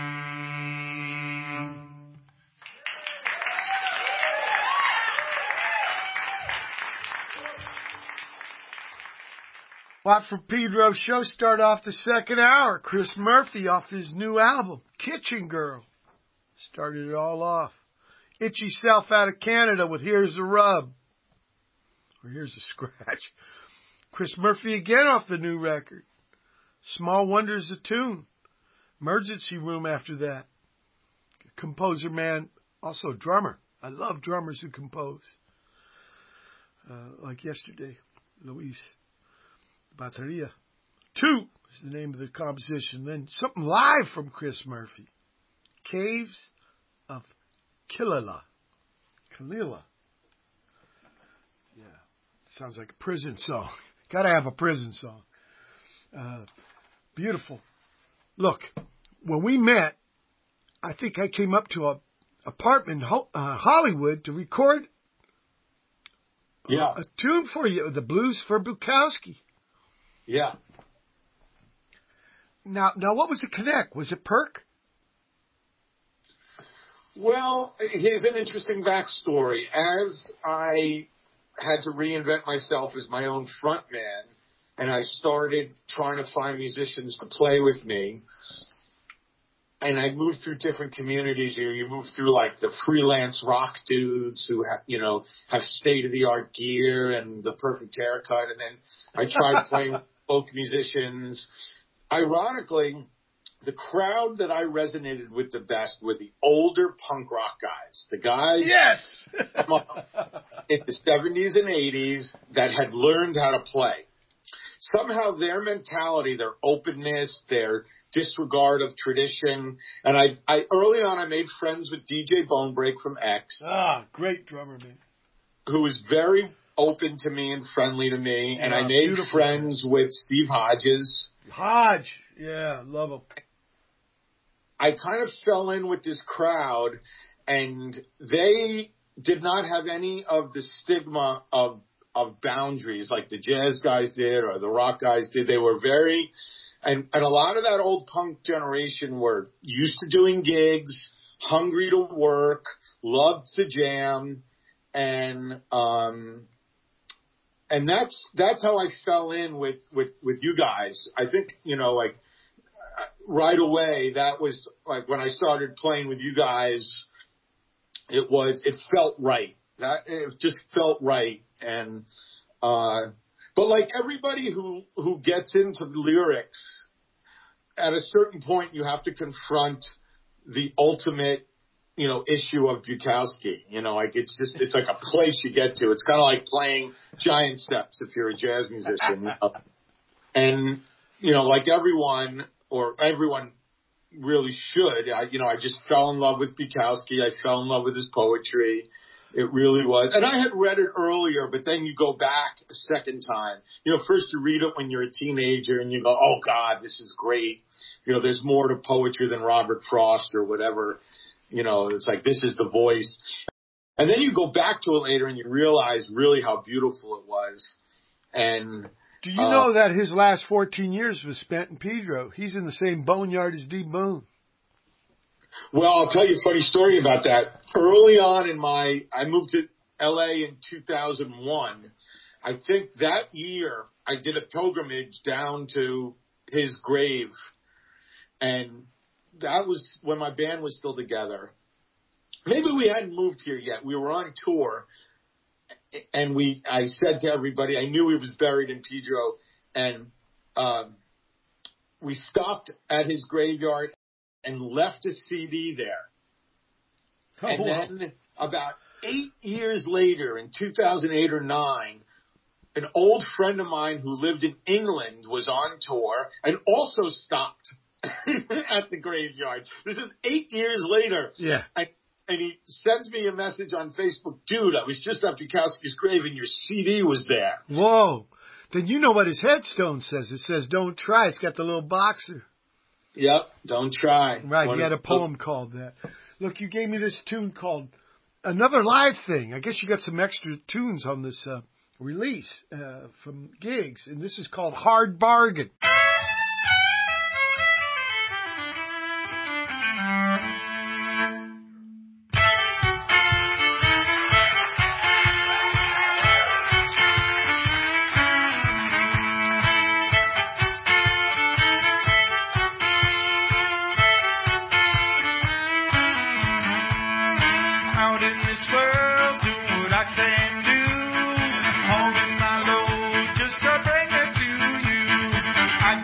Watt from Pedro show start off the second hour. Chris Murphy off his new album, Kitchen Girl. Started it all off. Itchy Self out of Canada with Here's the Rub. Or Here's a Scratch. Chris Murphy again off the new record. Small Wonders a Tune. Emergency Room after that. Composer man, also drummer. I love drummers who compose. Uh, like yesterday, Luis Bateria. Two is the name of the composition. Then something live from Chris Murphy. Caves of Kilala. Kalila. Yeah. Sounds like a prison song. Gotta have a prison song. Uh, beautiful. Look, when we met, I think I came up to a apartment in Ho- uh, Hollywood to record yeah. a, a tune for you, the Blues for Bukowski. Yeah. Now, now, what was the connect? Was it Perk? Well, here's an interesting backstory. As I had to reinvent myself as my own frontman, and I started trying to find musicians to play with me, and I moved through different communities. You, you move through like the freelance rock dudes who have, you know, have state of the art gear and the perfect haircut. And then I tried playing with folk musicians. Ironically, the crowd that I resonated with the best were the older punk rock guys, the guys Yes. in the seventies and eighties that had learned how to play. Somehow their mentality, their openness, their disregard of tradition, and I, I early on I made friends with D J Bonebreak from X, Ah, great drummer, man. who was very open to me and friendly to me, and Yeah, I made beautiful. friends with Steve Hodges. Hodge. Yeah, love him. I kind of fell in with this crowd, and they did not have any of the stigma of of boundaries like the jazz guys did or the rock guys did. They were very, and, and a lot of that old punk generation were used to doing gigs, hungry to work, loved to jam, and um, and that's that's how I fell in with with with you guys. I think, you know, like right away, that was like when I started playing with you guys, it was, it felt right. That it just felt right. And, uh, but like everybody who, who gets into lyrics, at a certain point, you have to confront the ultimate, you know, issue of Bukowski. You know, like it's just, it's like a place you get to. It's kind of like playing giant steps if you're a jazz musician. You know? And, you know, like everyone, or everyone really should, I, you know, I just fell in love with Bukowski. I fell in love with his poetry. It really was. And I had read it earlier, but then you go back a second time. You know, first you read it when you're a teenager and you go, oh God, this is great. You know, there's more to poetry than Robert Frost or whatever. You know, it's like, this is the voice. And then you go back to it later and you realize really how beautiful it was. And Do you uh, know that his last fourteen years was spent in Pedro? He's in the same boneyard as D Boon. Well, I'll tell you a funny story about that. Early on in my, I moved to L A in two thousand one. I think that year I did a pilgrimage down to his grave. And that was when my band was still together. Maybe we hadn't moved here yet. We were on tour. And we, I said to everybody, I knew he was buried in Pedro. And um, we stopped at his graveyard and left a C D there. Oh, and wow. then about eight years later, in two thousand eight or nine, an old friend of mine who lived in England was on tour and also stopped at the graveyard. This is eight years later. Yeah. I, and he sends me a message on Facebook, dude, I was just at Bukowski's grave and your C D was there. Whoa. Then you know what his headstone says. It says, don't try. It's got the little boxer. Yep, don't try. Right, One he had a of- poem called that. Look, you gave me this tune called Another Live Thing. I guess you got some extra tunes on this uh, release uh, from gigs, and this is called Hard Bargain. Out in this world, do what I can do. Holding my load just to bring it to you. I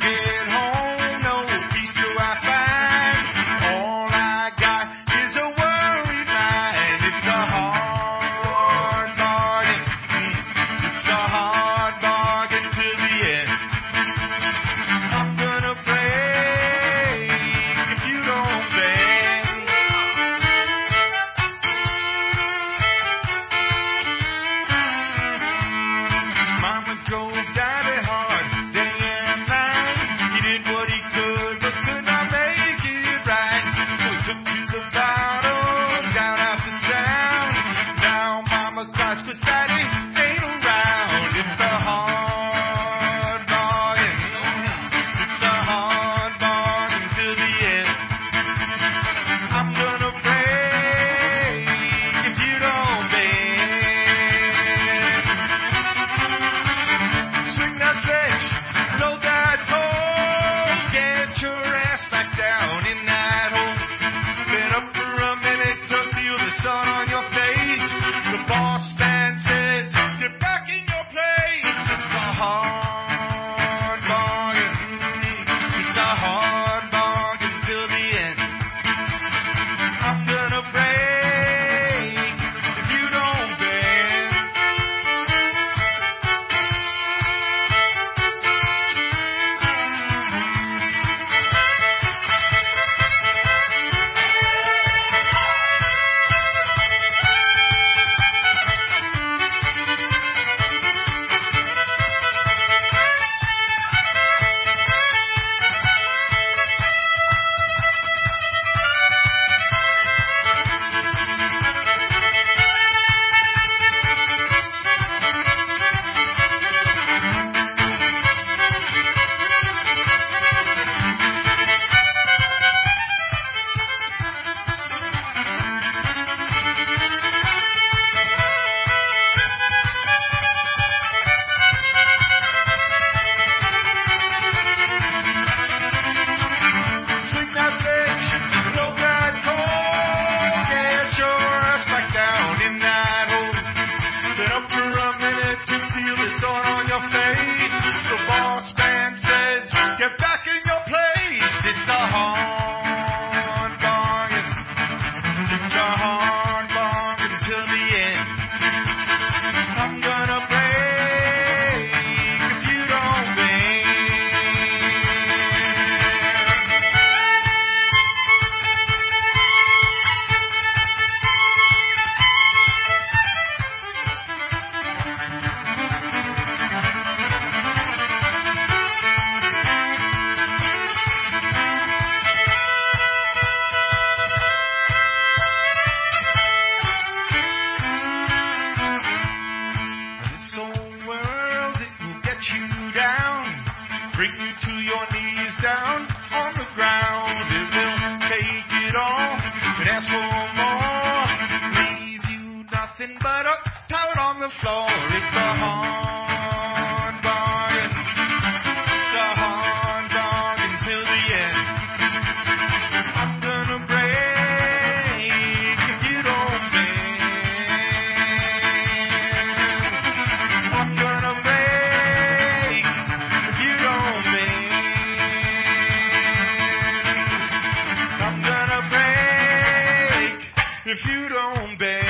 bring you to your knees down on the ground. It will take it all and ask for more. Leave you nothing but a pout on the floor. It's a hard bargain. It's a hard bargain till the end. I'm gonna break if you don't bend. I'm gonna break if you don't bend. I'm gonna break if you don't bend.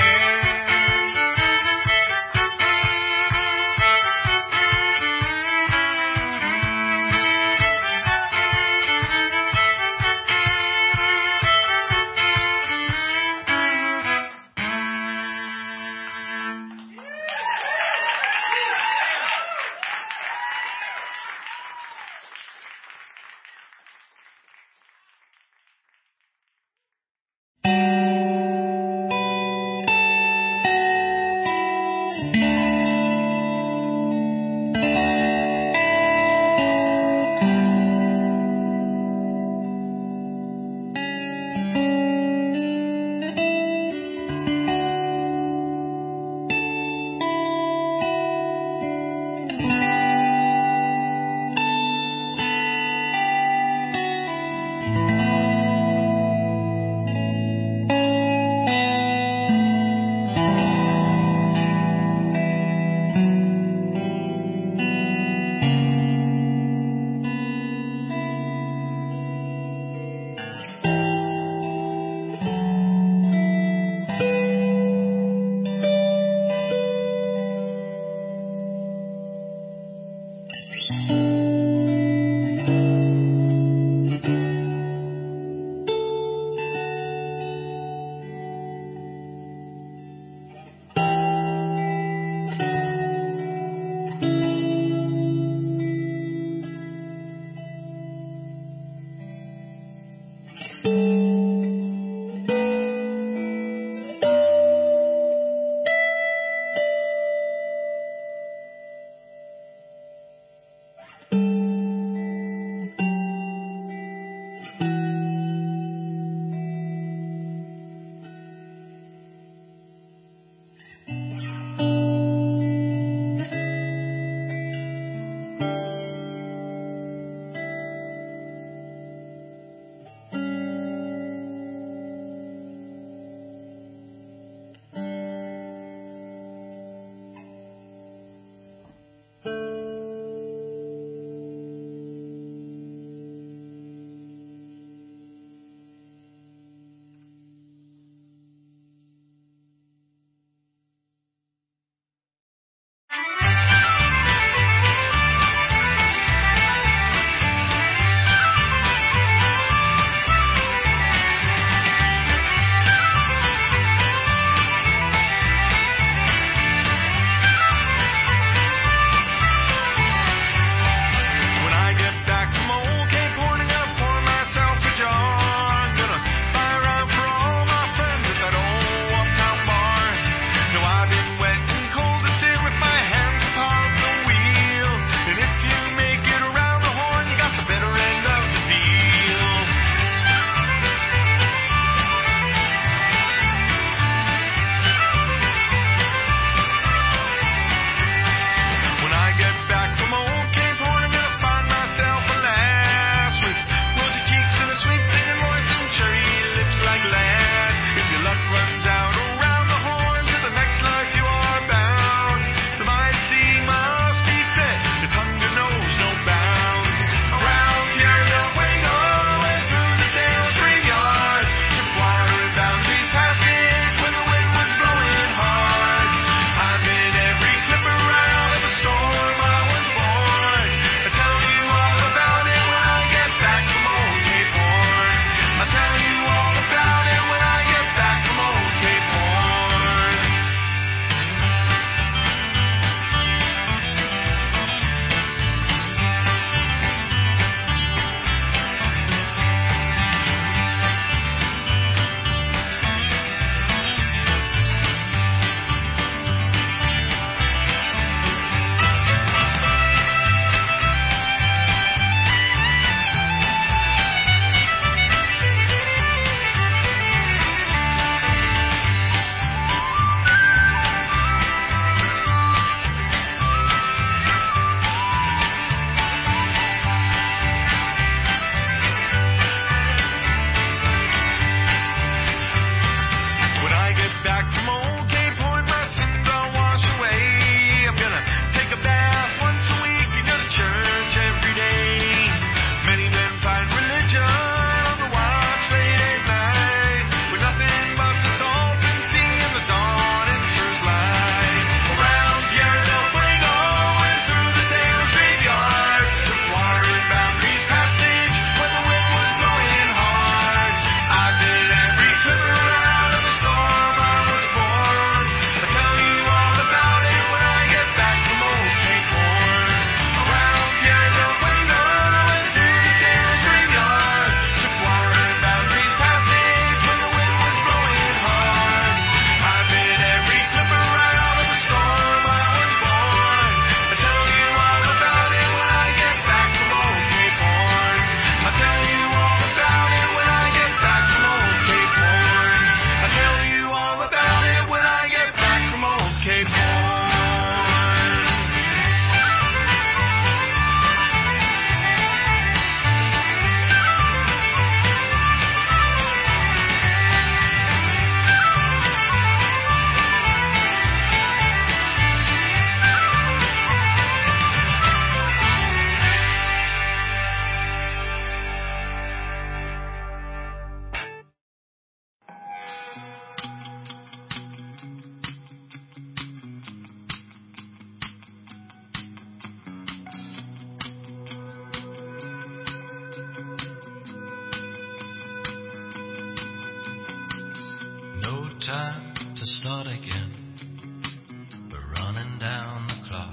start again. We're running down the clock.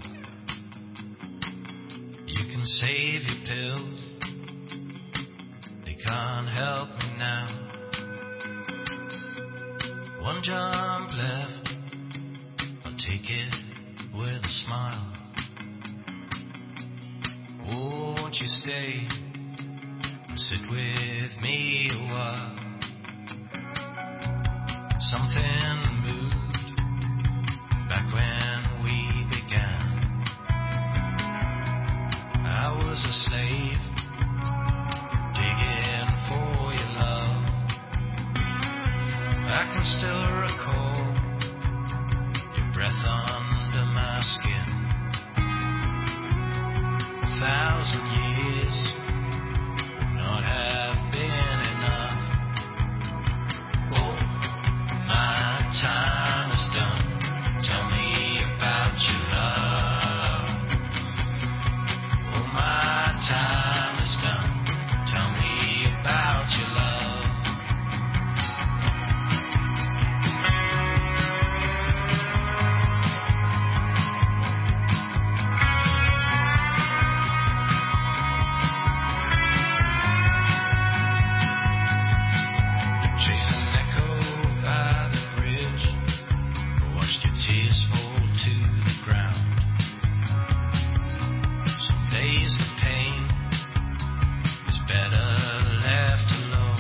You can save your pills, they can't help me now. One jump left, I'll take it with a smile. Won't you stay and sit with me a while? Something moved back when we began. I was a slave, digging for your love. I can still recall your breath under my skin. A thousand years would not have been enough. Oh, my time is done. Tell me about your love. Oh, my time is done. Tell me about your love. Chase an echo by the bridge, watched your tears fall to the ground. Some days the pain is better left alone.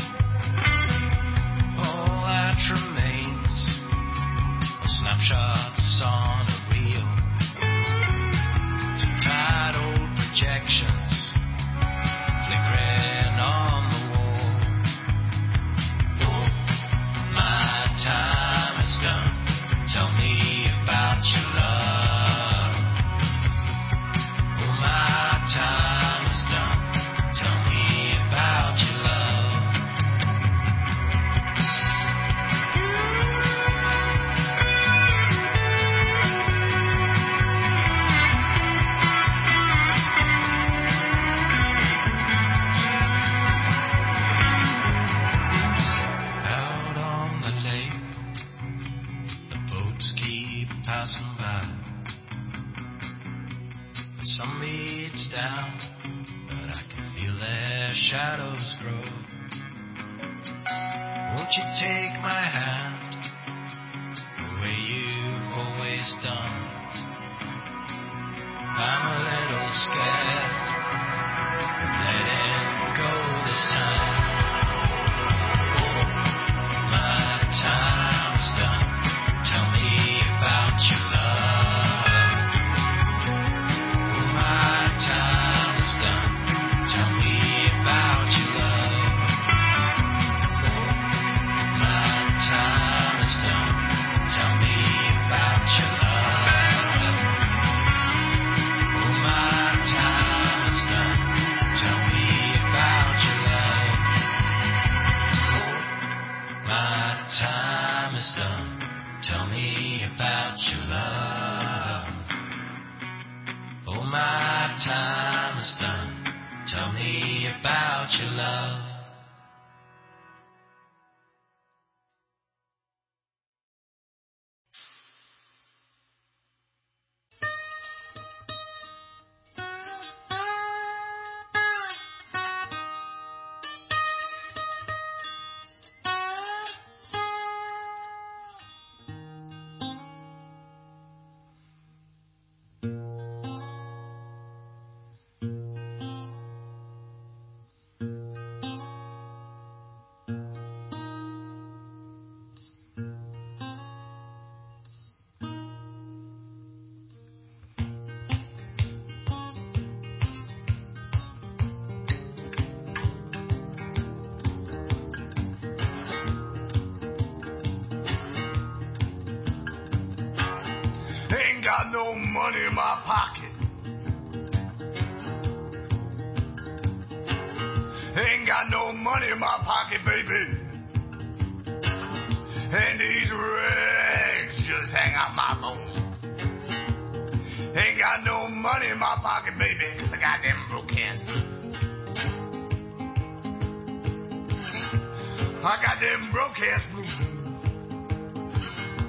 All that remains are snapshots on a reel, some tired old projections flickering on the wall. Oh, my time is done. Tell me about your love. Oh, my time is done. Tell me about your love. Out on the lake, the boats keep passing by. The sun beats down, but I can feel their shadows grow. Won't you take my hand the way you've always done? I'm a little scared of letting go this time. Oh, my time is done. Tell me about your love. Oh, my time is done. Tell me about your love. Oh, my time is done. Tell me about your love. Oh, my time is done. Tell me about your love. Oh, my time is done. Tell me about your love. Oh, my time is done. Tell me about your love. Ain't got no money in my pocket. Ain't got no money in my pocket, baby. And these rags just hang out my bones. Ain't got no money in my pocket, baby, 'cause I got them broke ass blues. I got them broke ass blues.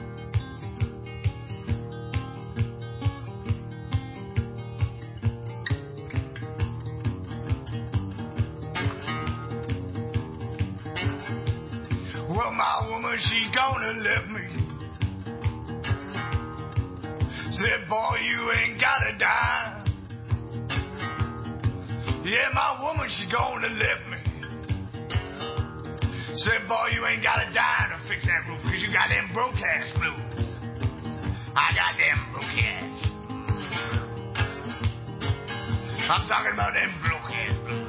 woman, she gonna let me. Said, boy, you ain't got a dime. Yeah, my woman, she gonna let me. Said, boy, you ain't got a dime to fix that roof, cause you got them broke ass blues. I got them broke ass. I'm talking about them broke ass blues.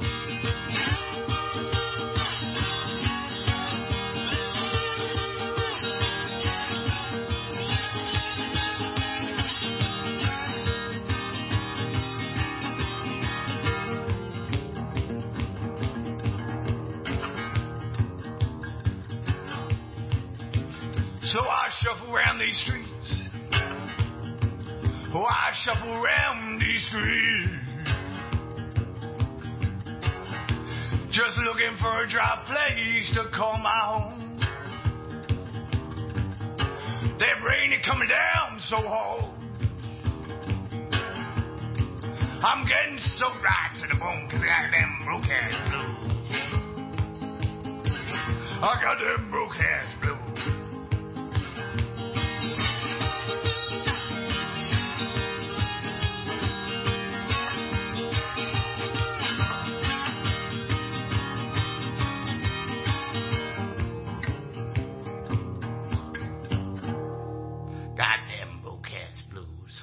So I shuffle around these streets. Oh, I shuffle around these streets. Just looking for a dry place to call my home. That rain is coming down so hard. I'm getting so right to the bone because I got them broke ass blues. I got them broke ass blues. Goddamn broke ass blues.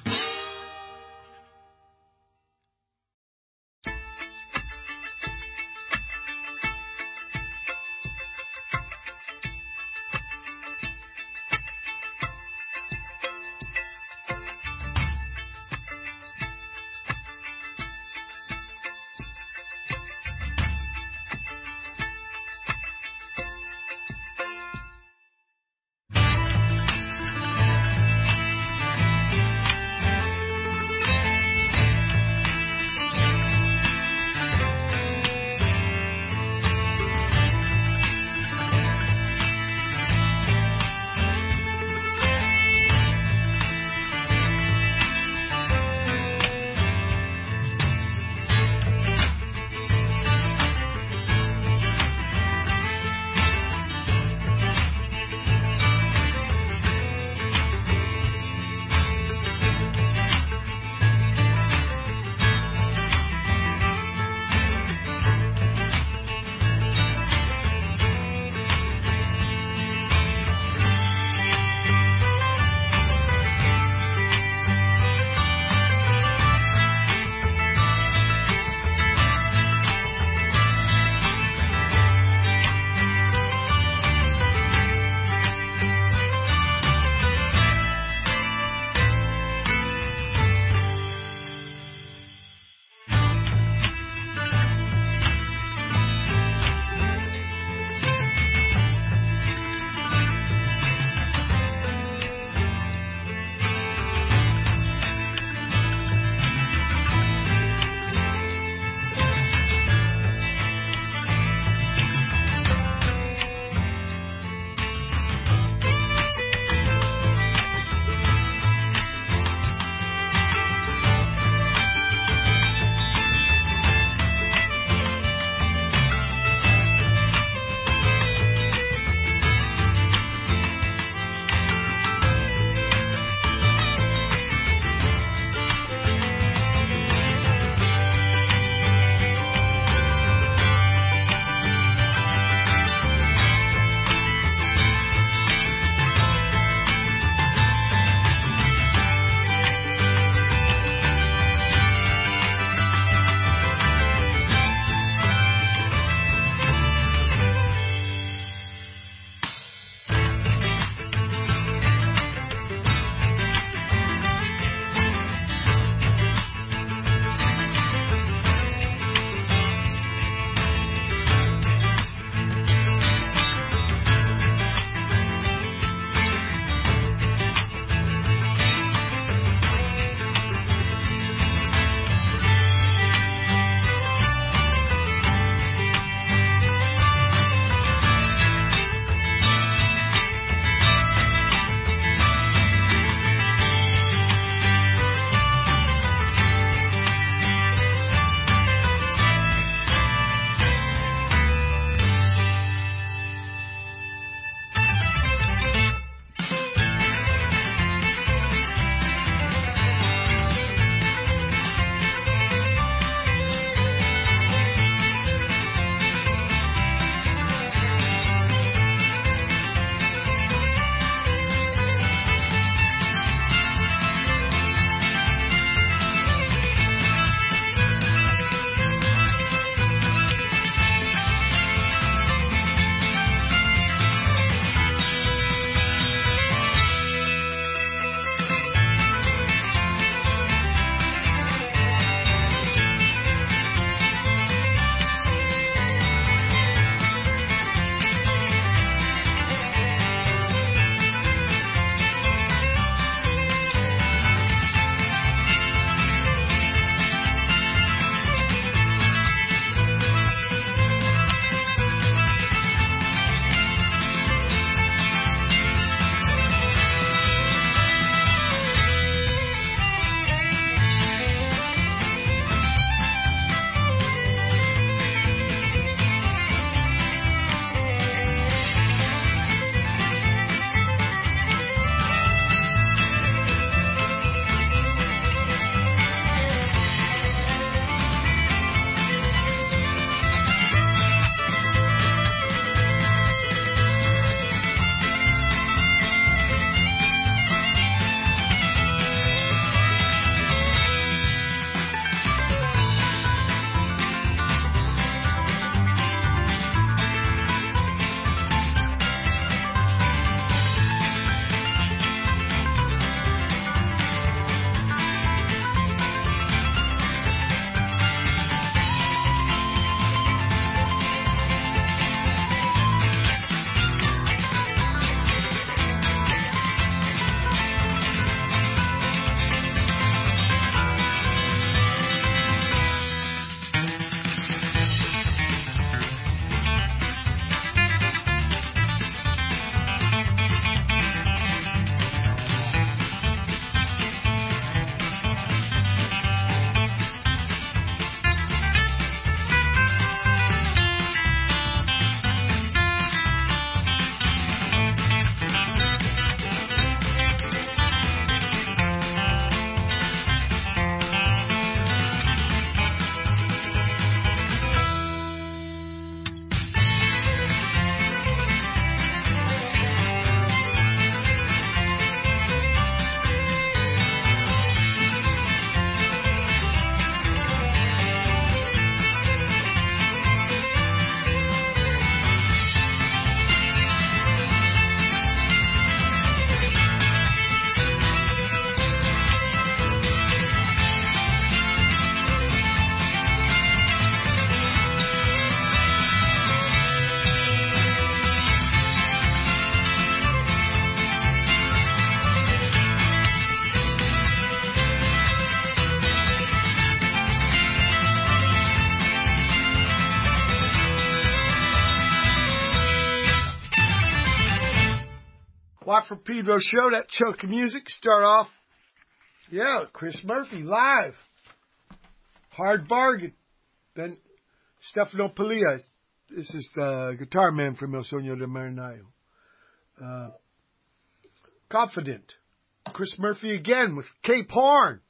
Watt from Pedro show, that chunk of music. Start off, yeah, Chris Murphy live. Hard Bargain. Then Stefano Pilia. This is the guitar man from El Sueño de Marinayo. Uh, Confident. Chris Murphy again with Cape Horn.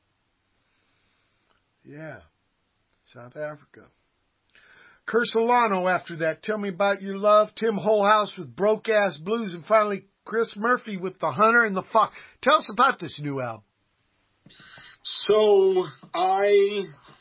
Yeah. South Africa. Cur Solano after that. Tell Me About Your Love. Tim Wholehouse with Broke Ass Blues. And finally, Chris Murphy with The Hunter and the Fox. Tell us about this new album. So I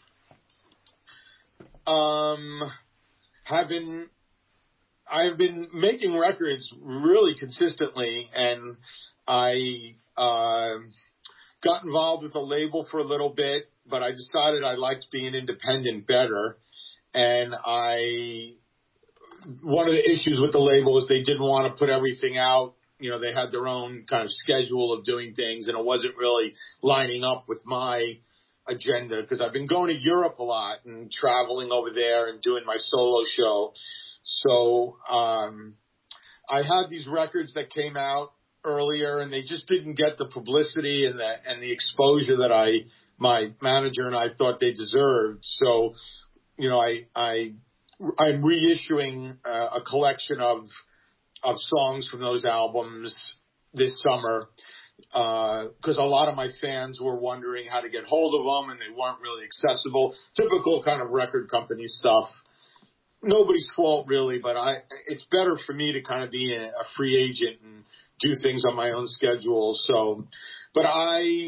um have been I've been making records really consistently, and I uh, got involved with a label for a little bit, but I decided I liked being independent better. And I, one of the issues with the label is they didn't want to put everything out. You know, they had their own kind of schedule of doing things, and it wasn't really lining up with my agenda because I've been going to Europe a lot and traveling over there and doing my solo show. So um, I had these records that came out earlier, and they just didn't get the publicity and the and the exposure that I, my manager and I thought they deserved. So, you know, I I I'm reissuing uh, a collection of of songs from those albums this summer because uh, a lot of my fans were wondering how to get hold of them, and they weren't really accessible. Typical kind of record company stuff. Nobody's fault really, but I, it's better for me to kind of be a, a free agent and do things on my own schedule. So, but I,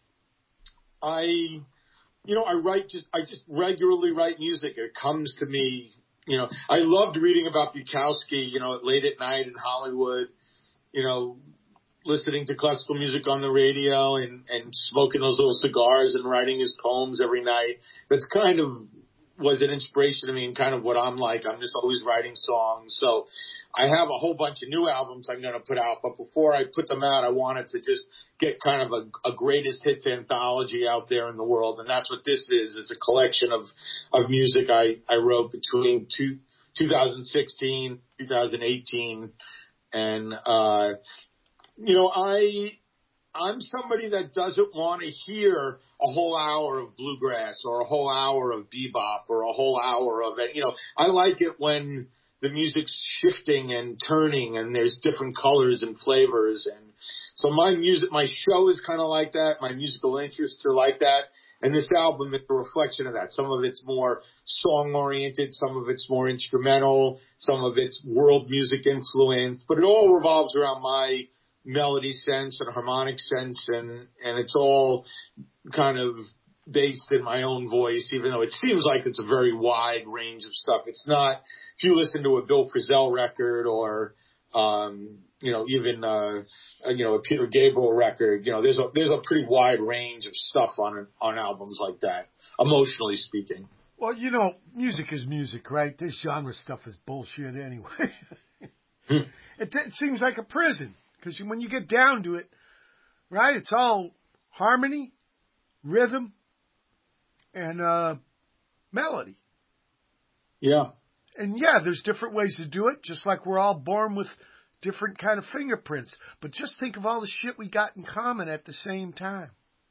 I, you know, I write just, I just regularly write music. It comes to me, you know, I loved reading about Bukowski, you know, late at night in Hollywood, you know, listening to classical music on the radio and, and smoking those little cigars and writing his poems every night. That's kind of was an inspiration to me and kind of what I'm like. I'm just always writing songs. So I have a whole bunch of new albums I'm going to put out, but before I put them out, I wanted to just get kind of a, a greatest hits anthology out there in the world. And that's what this is. It's a collection of, of music I, I wrote between two, twenty sixteen, twenty eighteen. And, uh, you know, I, I'm somebody that doesn't want to hear a whole hour of bluegrass or a whole hour of bebop or a whole hour of it. You know, I like it when the music's shifting and turning and there's different colors and flavors. And so my music, my show is kind of like that. My musical interests are like that. And this album is a reflection of that. Some of it's more song oriented. Some of it's more instrumental. Some of it's world music influenced, but it all revolves around my melody sense and harmonic sense, and and it's all kind of based in my own voice, even though it seems like it's a very wide range of stuff. It's not. If you listen to a Bill Frisell record or um you know even uh you know a Peter Gabriel record, you know there's a there's a pretty wide range of stuff on on albums like that, emotionally speaking. Well, you know, music is music, right? This genre stuff is bullshit anyway. it, it seems like a prison. Because when you get down to it, right, it's all harmony, rhythm, and uh, melody. Yeah. And yeah, there's different ways to do it, just like we're all born with different kind of fingerprints. But just think of all the shit we got in common at the same time.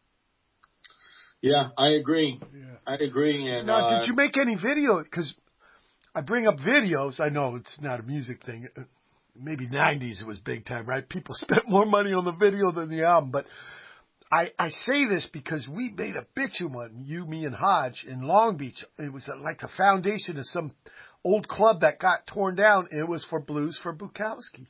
Yeah, I agree. Yeah. I agree. And now, uh, did you make any video? Because I bring up videos. I know it's not a music thing. Maybe nineties it was big time, right? People spent more money on the video than the album. But I, I say this because we made a bitch of one, you, me, and Hodge in Long Beach. It was like the foundation of some old club that got torn down. It was for Blues for Bukowski.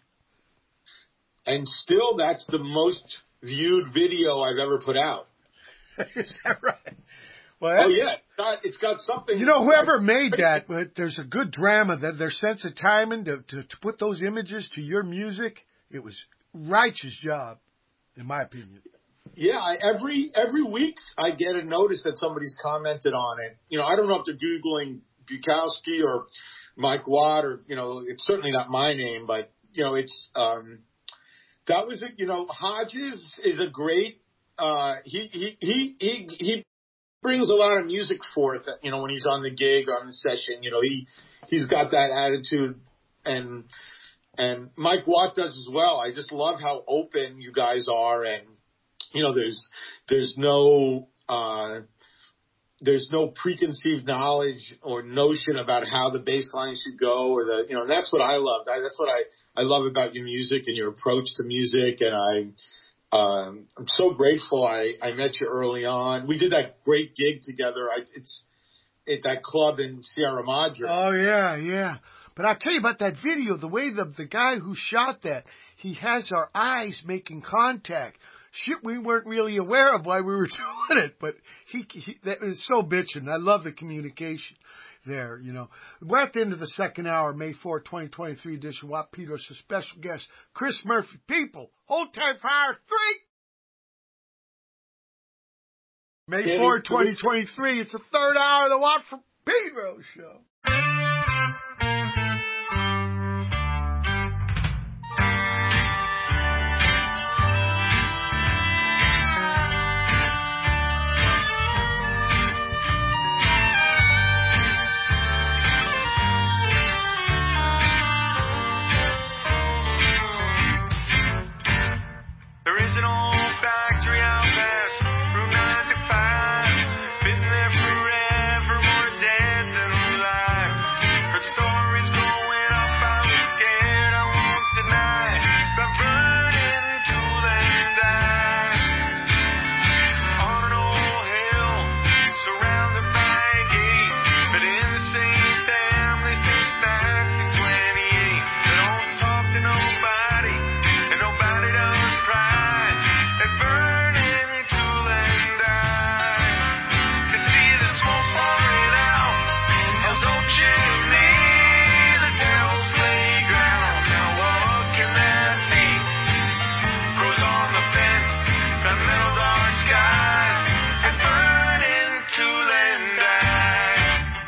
And still, that's the most viewed video I've ever put out. Is that right? Well, oh, yeah. It's got, it's got something. You know, whoever made that, but there's a good drama, that their sense of timing to, to, to put those images to your music, it was righteous job, in my opinion. Yeah, I, every every week I get a notice that somebody's commented on it. You know, I don't know if they're Googling Bukowski or Mike Watt or, you know, it's certainly not my name, but, you know, it's, um, that was, a, you know, Hodges is a great, uh, he, he, he, he, he brings a lot of music forth, you know, when he's on the gig, on the session, you know, he, he's got that attitude, and and Mike Watt does as well. I just love how open you guys are, and you know, there's there's no uh, there's no preconceived knowledge or notion about how the bass line should go, or the you know, and that's what I love. I, that's what I I love about your music and your approach to music, and I. Um, I'm so grateful I, I met you early on. We did that great gig together. I, it's at that club in Sierra Madre. Oh, yeah, yeah. But I'll tell you about that video, the way the, the guy who shot that, he has our eyes making contact. Shit we weren't really aware of why we were doing it, but he, he that was so bitchin'. I love the communication there, you know. We're at the end of the second hour, May fourth, twenty twenty-three edition. Watt Peters, a special guest, Chris Murphy. People, hold tight for hour three. May fourth, twenty twenty-three. It's the third hour of the Watt from Pedro show. There is an old factory out past Route ninety-five. Been there forever, more dead than alive. Heard stories growing up, I was scared, I won't deny. Got burned in tool and die. On an old hill, surrounded by a gate. Been in the same family since nineteen twenty-eight. They don't talk to nobody, and nobody does cry. They burn in tool and die. Can see the smoke pouring out. Hell's old chimney, the devil's playground. Now what can that be? Grows on the fence, got metal dark skies. They burn in tool and die.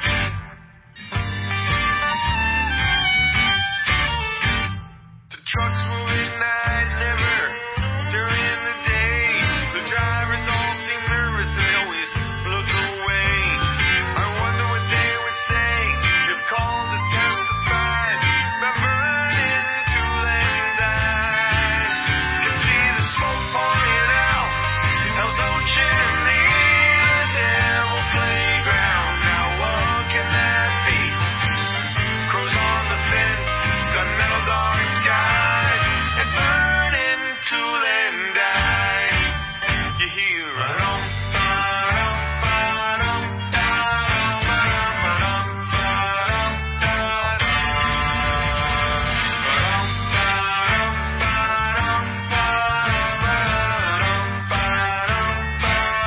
The trucks move at night, never during the day. The drivers all seem nervous, they always look away. I wonder what they would say if called to testify. Been burning tool and die. Can see the smoke pouring out. Hell's old chimney, the devil's playground. Now what can that be? Crows on the fence, got metal dark skies. And burning tool and die. You hear a dum ba-dum ba-dum da-dum ba-dum ba-dum ba-dum ba-dum ba-dum ba-dum ba-dum ba-dum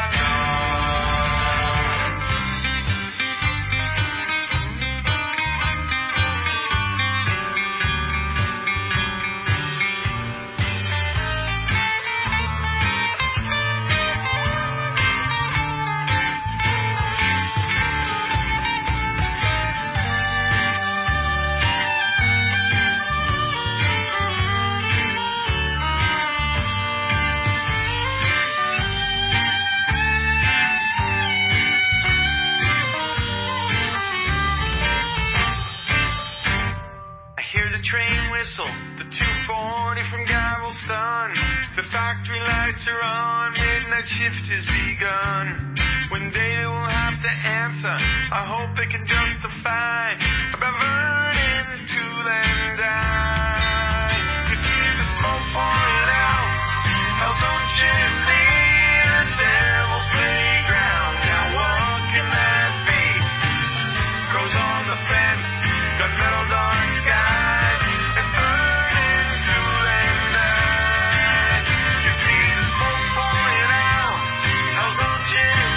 I hear the train whistle, the two forty from Galveston. The factory lights are on, midnight shift has begun. When they will have to answer, I hope they can justify about burning tool and die. You see the smoke pouring out, hell's own chimney, the devil's playground. Now what can that be? Grows on the fence, got metal dark skies. And burning tool and die. You see the smoke pouring out, hell's own chimney.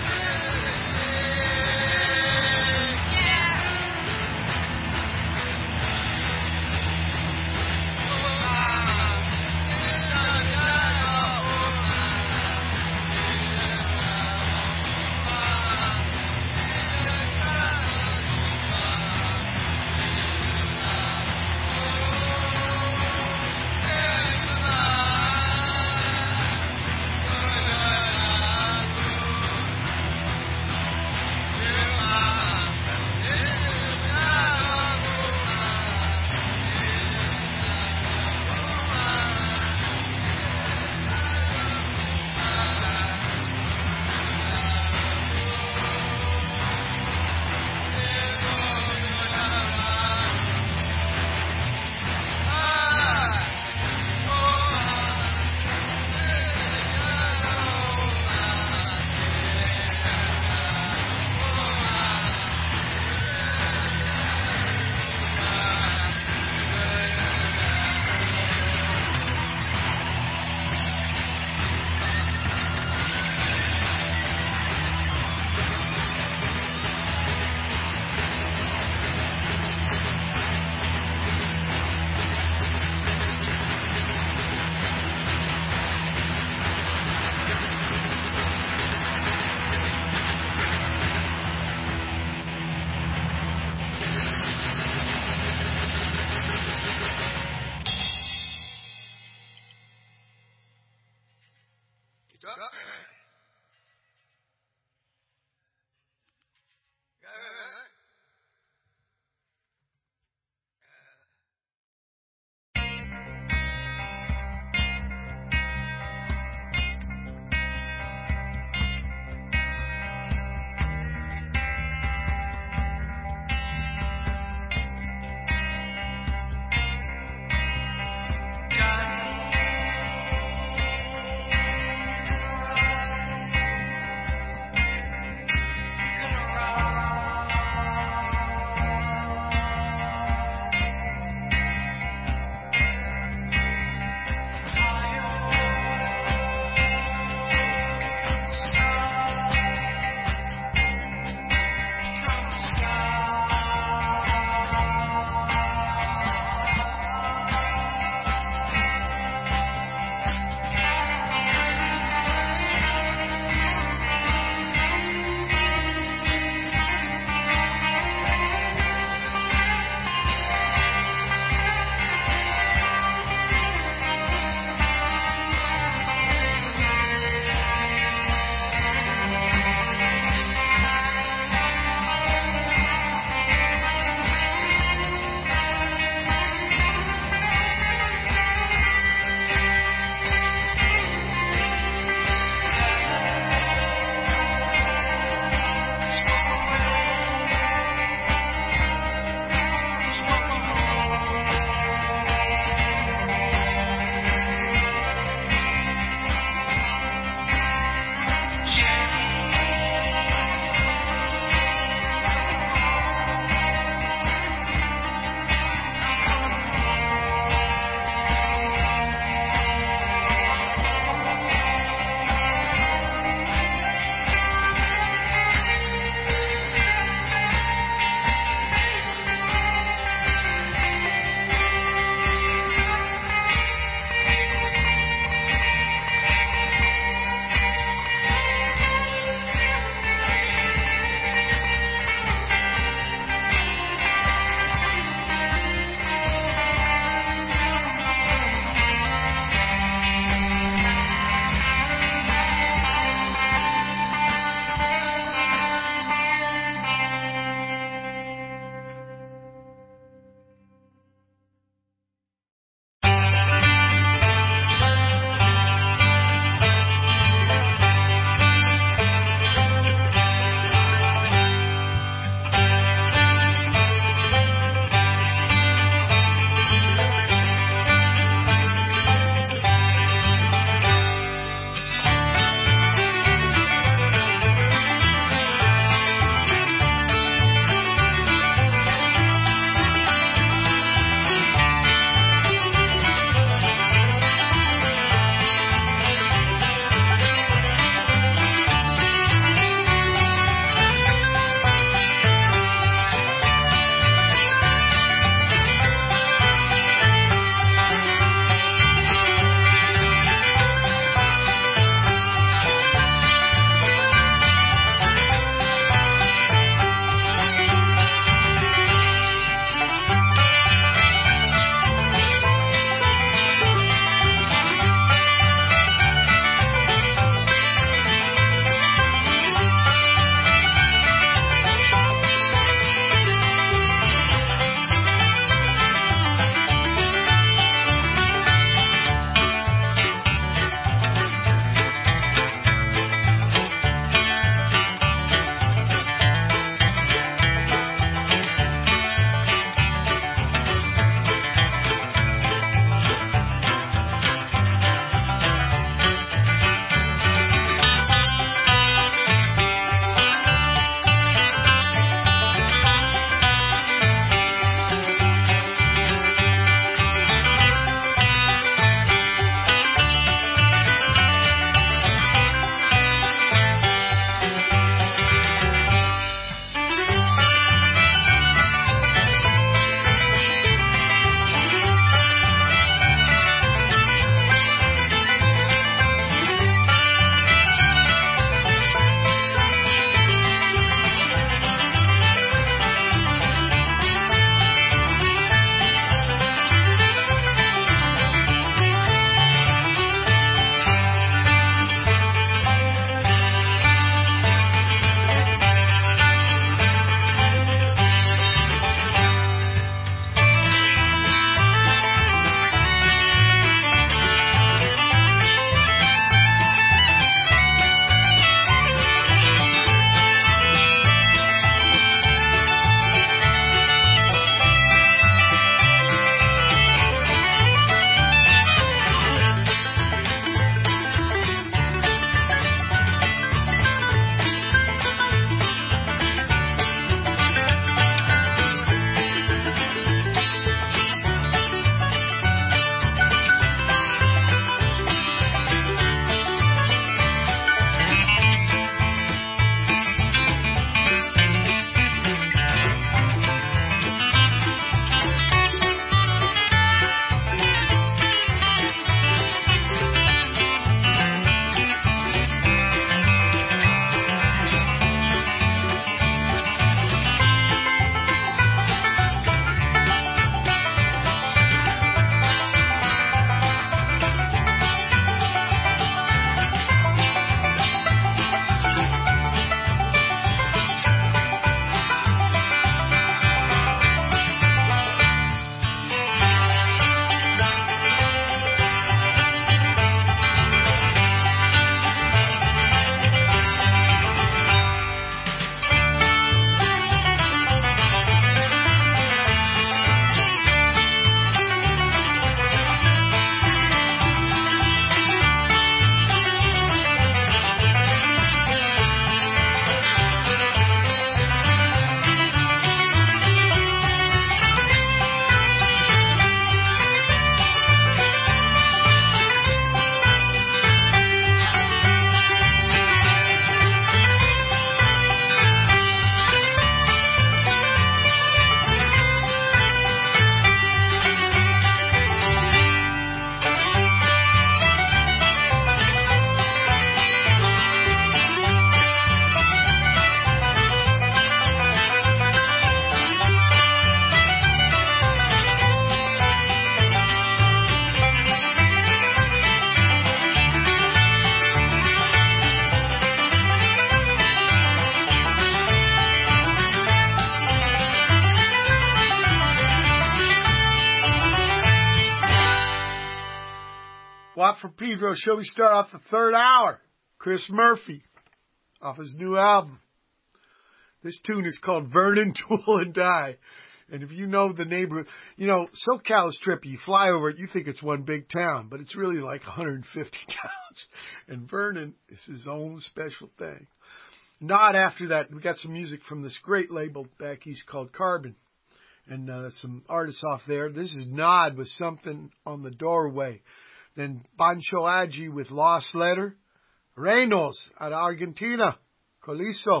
Watt from Pedro. Shall we start off the third hour? Chris Murphy, off his new album. This tune is called Vernon, Tool, and Die. And if you know the neighborhood, you know, SoCal is trippy. You fly over it, you think it's one big town, but it's really like one hundred fifty towns. And Vernon is his own special thing. Not after that, we got some music from this great label back east called Carbon. And uh, some artists off there. This is Nod with Something on the Doorway. Then Pancho Agi with Lost Letter. Reynolds out of Argentina. Coliso.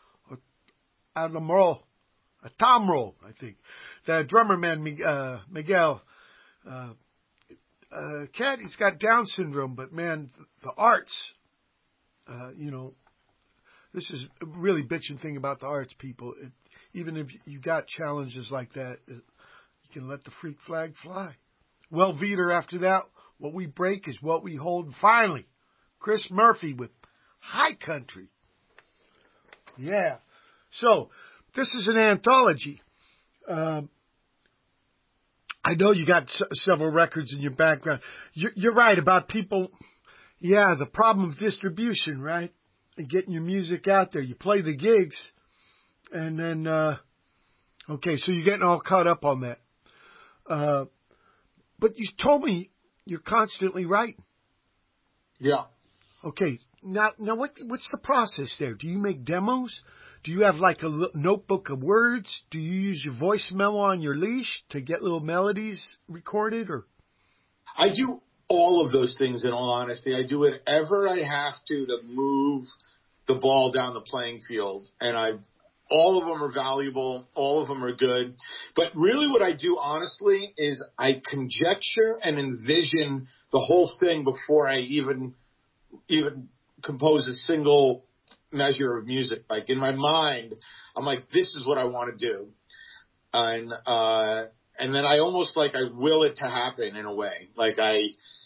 Adamro. Atamro, I think. The drummer man, uh, Miguel. Uh, uh, Cat, he's got Down syndrome, but man, the arts, uh, you know, this is a really bitching thing about the arts, people. It, even if you got challenges like that, it, you can let the freak flag fly. Well, Veter, after that, what we break is what we hold. And finally, Chris Murphy with High Country. Yeah. So, this is an anthology. Um, I know you got s- several records in your background. You're, you're right about people. Yeah, the problem of distribution, right? And getting your music out there. You play the gigs, and then, uh, okay, so you're getting all caught up on that. Uh, but you told me you're constantly writing. Yeah. Okay, now, now what, what's the process there? Do you make demos? Do you have like a l- notebook of words? Do you use your voice memo on your leash to get little melodies recorded? Or I do all of those things, in all honesty. I do whatever I have to to move the ball down the playing field. And I, all of them are valuable. All of them are good. But really what I do, honestly, is I conjecture and envision the whole thing before I even, even compose a single measure of music. Like in my mind, I'm like, this is what I want to do. And, uh, and then I almost like I will it to happen in a way. Like I,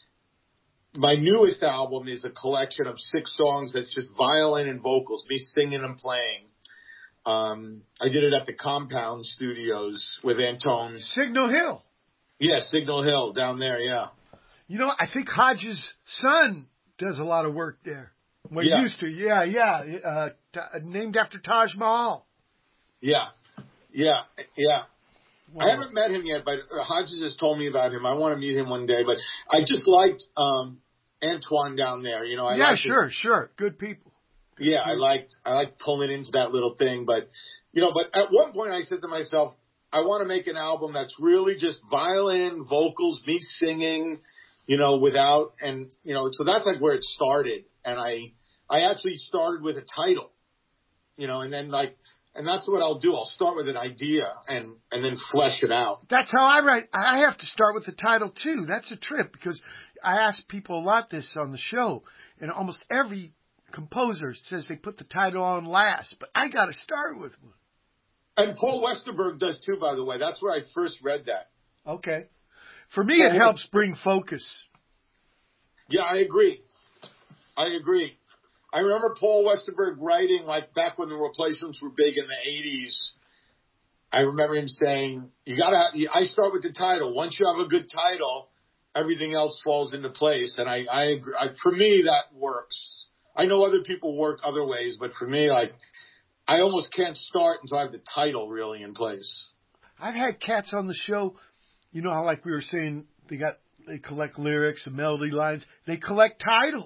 my newest album is a collection of six songs that's just violin and vocals, me singing and playing. Um, I did it at the Compound Studios with Antone. Signal Hill. Yeah, Signal Hill down there. Yeah. You know, I think Hodges' son does a lot of work there. Well, Yeah. used to, yeah, yeah. Uh, t- named after Taj Mahal. Yeah. Yeah. Yeah. Wow. I haven't met him yet, but Hodges has told me about him. I want to meet him one day, but I just liked, um, Antoine down there. You know, I yeah, liked sure, his, sure. Good people. yeah, I liked, I liked pulling into that little thing, but, you know, but at one point I said to myself, I want to make an album that's really just violin, vocals, me singing, you know, without, and, you know, so that's like where it started. And I, I actually started with a title, you know, and then like, and that's what I'll do. I'll start with an idea and, and then flesh it out. That's how I write. I have to start with the title too. That's a trip because I ask people a lot this on the show, and almost every composer says they put the title on last, but I got to start with one. And Paul Westerberg does too, by the way. That's where I first read that. Okay. For me, it helps bring focus. Yeah, I agree. I agree. I remember Paul Westerberg writing, like back when the replacements were big in the eighties. I remember him saying, "You gotta." I start with the title. Once you have a good title, everything else falls into place. And I, I agree. I, for me, that works. I know other people work other ways, but for me, like, I almost can't start until I have the title really in place. I've had cats on the show. You know how, like we were saying, they got they collect lyrics and melody lines. They collect titles.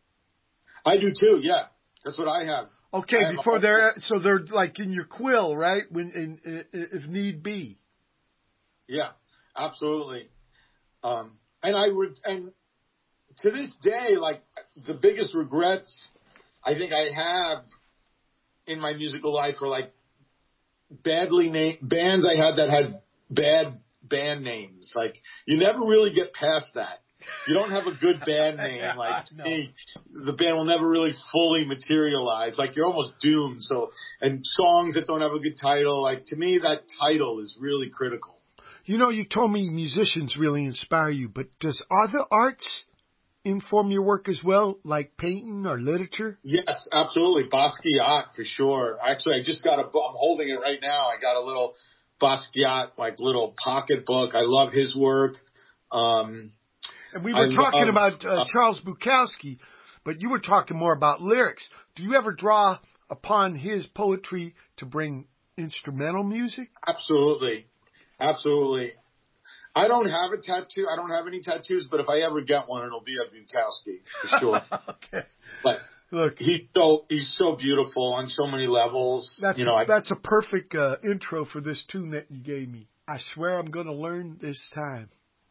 I do too. Yeah, that's what I have. Okay, I have before a- they're so they're like in your quill, right? When in, in, if need be. Yeah, absolutely. Um, and I would, and to this day, like the biggest regrets I think I have in my musical life are like badly named bands I had that had bad band names. Like you never really get past that. You don't have a good band name. Like to No. me, the band will never really fully materialize. Like you're almost doomed. So, and songs that don't have a good title, like to me, that title is really critical. You know, you told me musicians really inspire you, but does other arts inform your work as well, like painting or literature? Yes, absolutely. Basquiat for sure. Actually, I just got a book. I'm holding it right now. I got a little Basquiat, like little pocket book. I love his work. Um, And we were I talking love- about uh, Charles Bukowski, but you were talking more about lyrics. Do you ever draw upon his poetry to bring instrumental music? Absolutely. Absolutely. I don't have a tattoo. I don't have any tattoos, but if I ever get one, it'll be a Bukowski for sure. Okay. But Look, he's so he's so beautiful on so many levels. that's you know, I, that's a perfect uh, intro for this tune that you gave me. I swear I'm going to learn this time.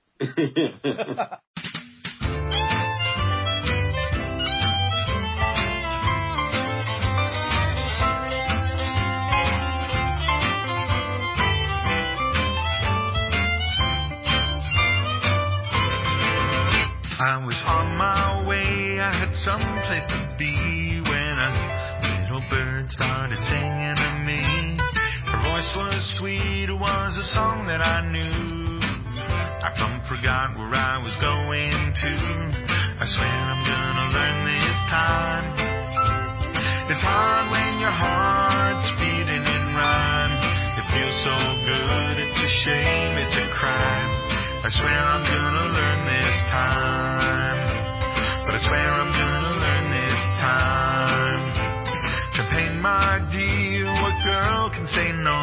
I was on my way, I had some place to be when a little bird started singing to me. Her voice was sweet, it was a song that I knew. I plumb forgot where I was going to. I swear I'm gonna learn this time. It's hard when your heart's beating in rhyme. It feels so good, it's a shame, it's a crime. I swear I'm gonna learn this time. But I swear I'm gonna learn this time. Champagne, my dear, what girl can say no?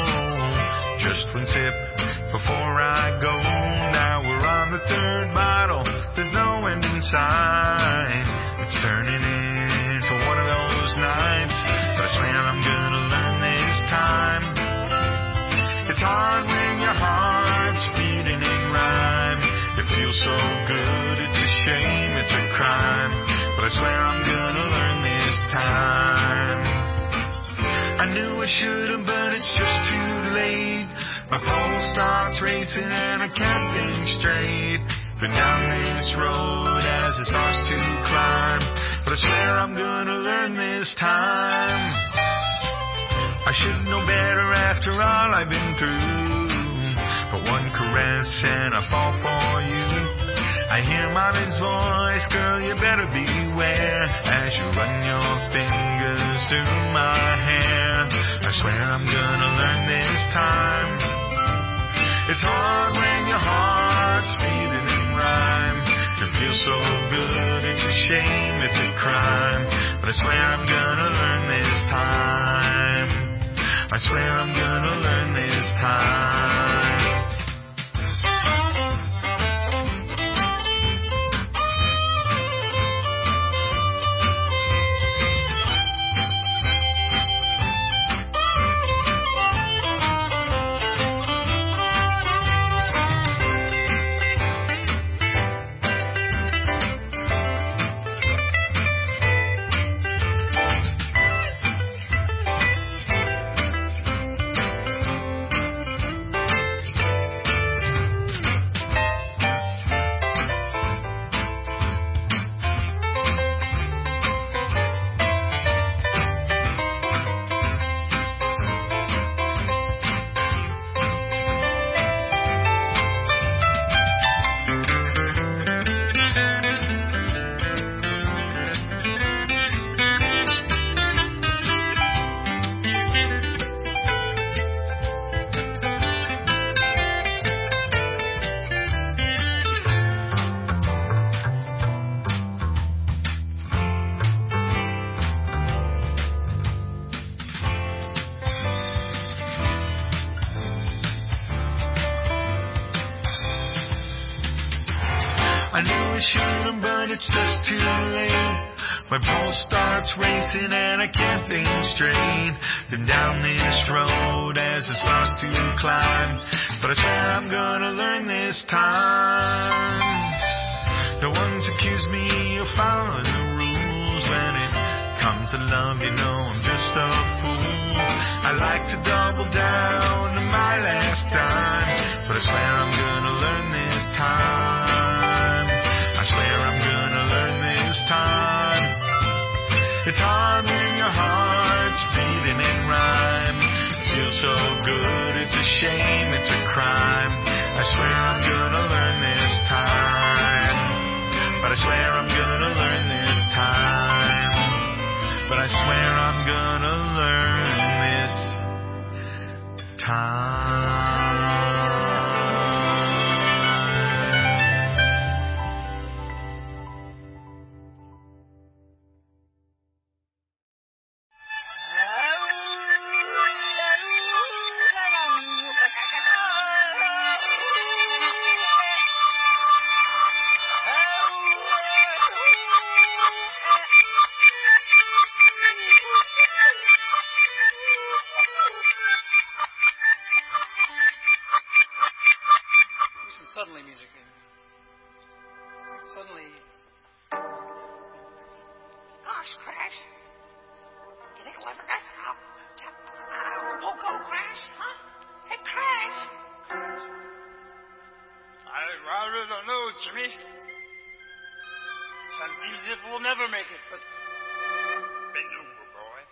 Just one sip before I go. Now we're on the third bottle, there's no end in sight. It's turning into one of those nights. But I swear I'm gonna learn this time. It's hard when your heart's beating in rhyme. It feels so good, it's a shame, it's a crime. But I swear I'm gonna learn this time. I knew I should've, but it's just too late. My pulse starts racing and I can't think straight. Been down this road as it starts to climb. But I swear I'm gonna learn this time. I should know better after all I've been through. But one caress and I fall for you. I hear mommy's voice, girl, you better beware as you run your fingers through my hair. I swear I'm gonna learn this time. It's hard when your heart's beating in rhyme. It feels so good, it's a shame, it's a crime. But I swear I'm gonna learn this time. I swear I'm gonna learn this time. I knew I should've, but it's just too late. My pulse starts racing and I can't think straight. Been down this road as it starts to climb. But I swear I'm gonna learn this time. No one's accused me of following the rules. When it comes to love, you know I'm just a fool. I like to double down to my last time. But I swear I'm gonna learn this time. I swear I'm gonna learn this time. It's hard when your heart's beating in rhyme. It feels so good, it's a shame, it's a crime. I swear I'm gonna learn this time. But I swear I'm gonna learn this time. But I swear I'm gonna learn this time. suddenly. Gosh, Crash. You think I'll ever get out? Out of the Poco, Crash? Huh? Hey, Crash. I, I really don't know, Jimmy. Kind of seems as if we'll never make it, but bend over, boy.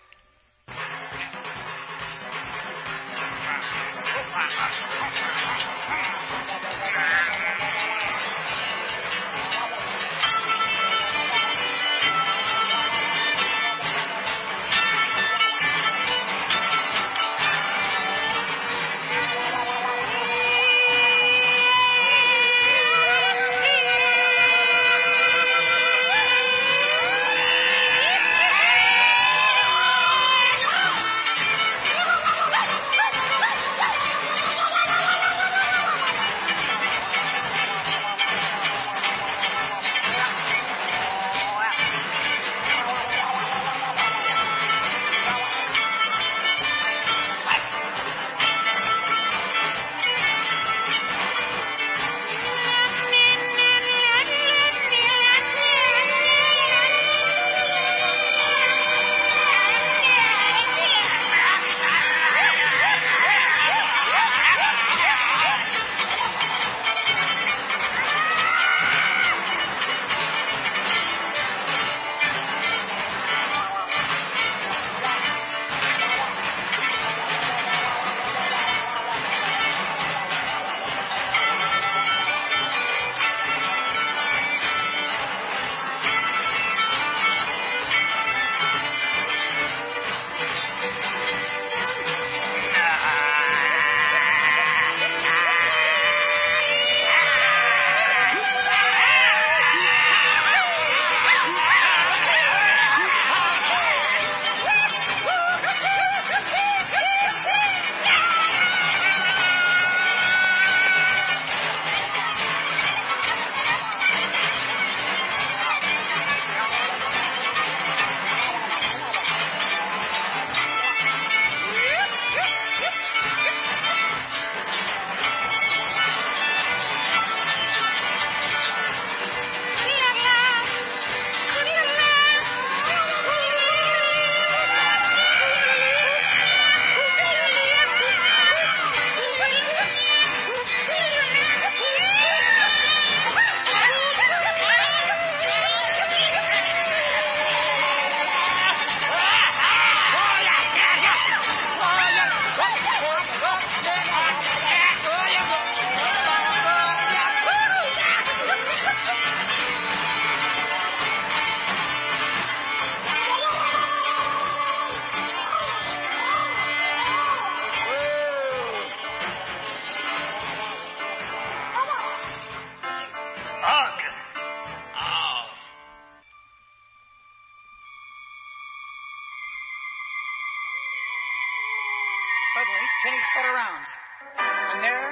Suddenly, Kenny spun around. And there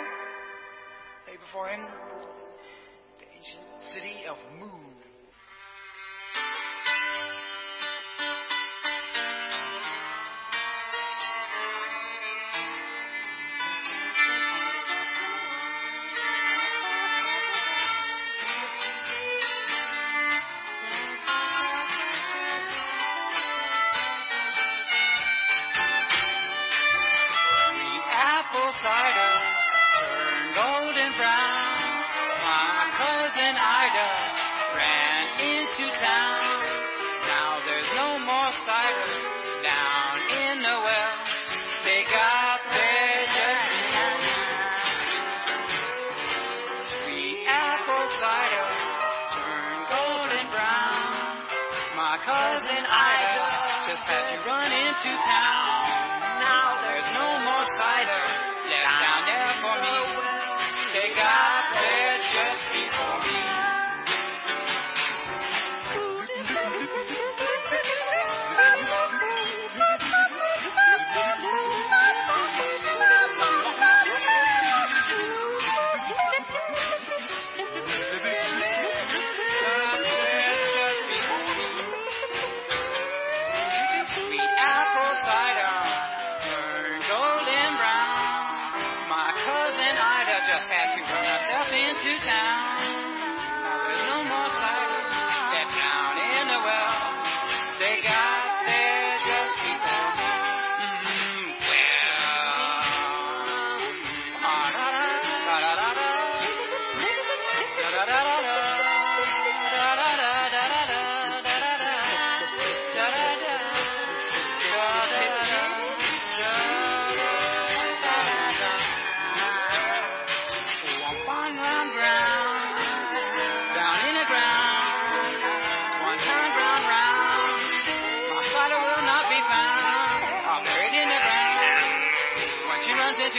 lay before him the ancient city of Mu. Apple cider turned golden brown. My cousin Ida ran into town. Now there's no more cider down in the well. They got there just before me. Sweet apple cider turned golden brown. My cousin Ida just had to run into town. Now there's no more cider left down there for me. They got there just before me. Got there just before me. Sweet apple cider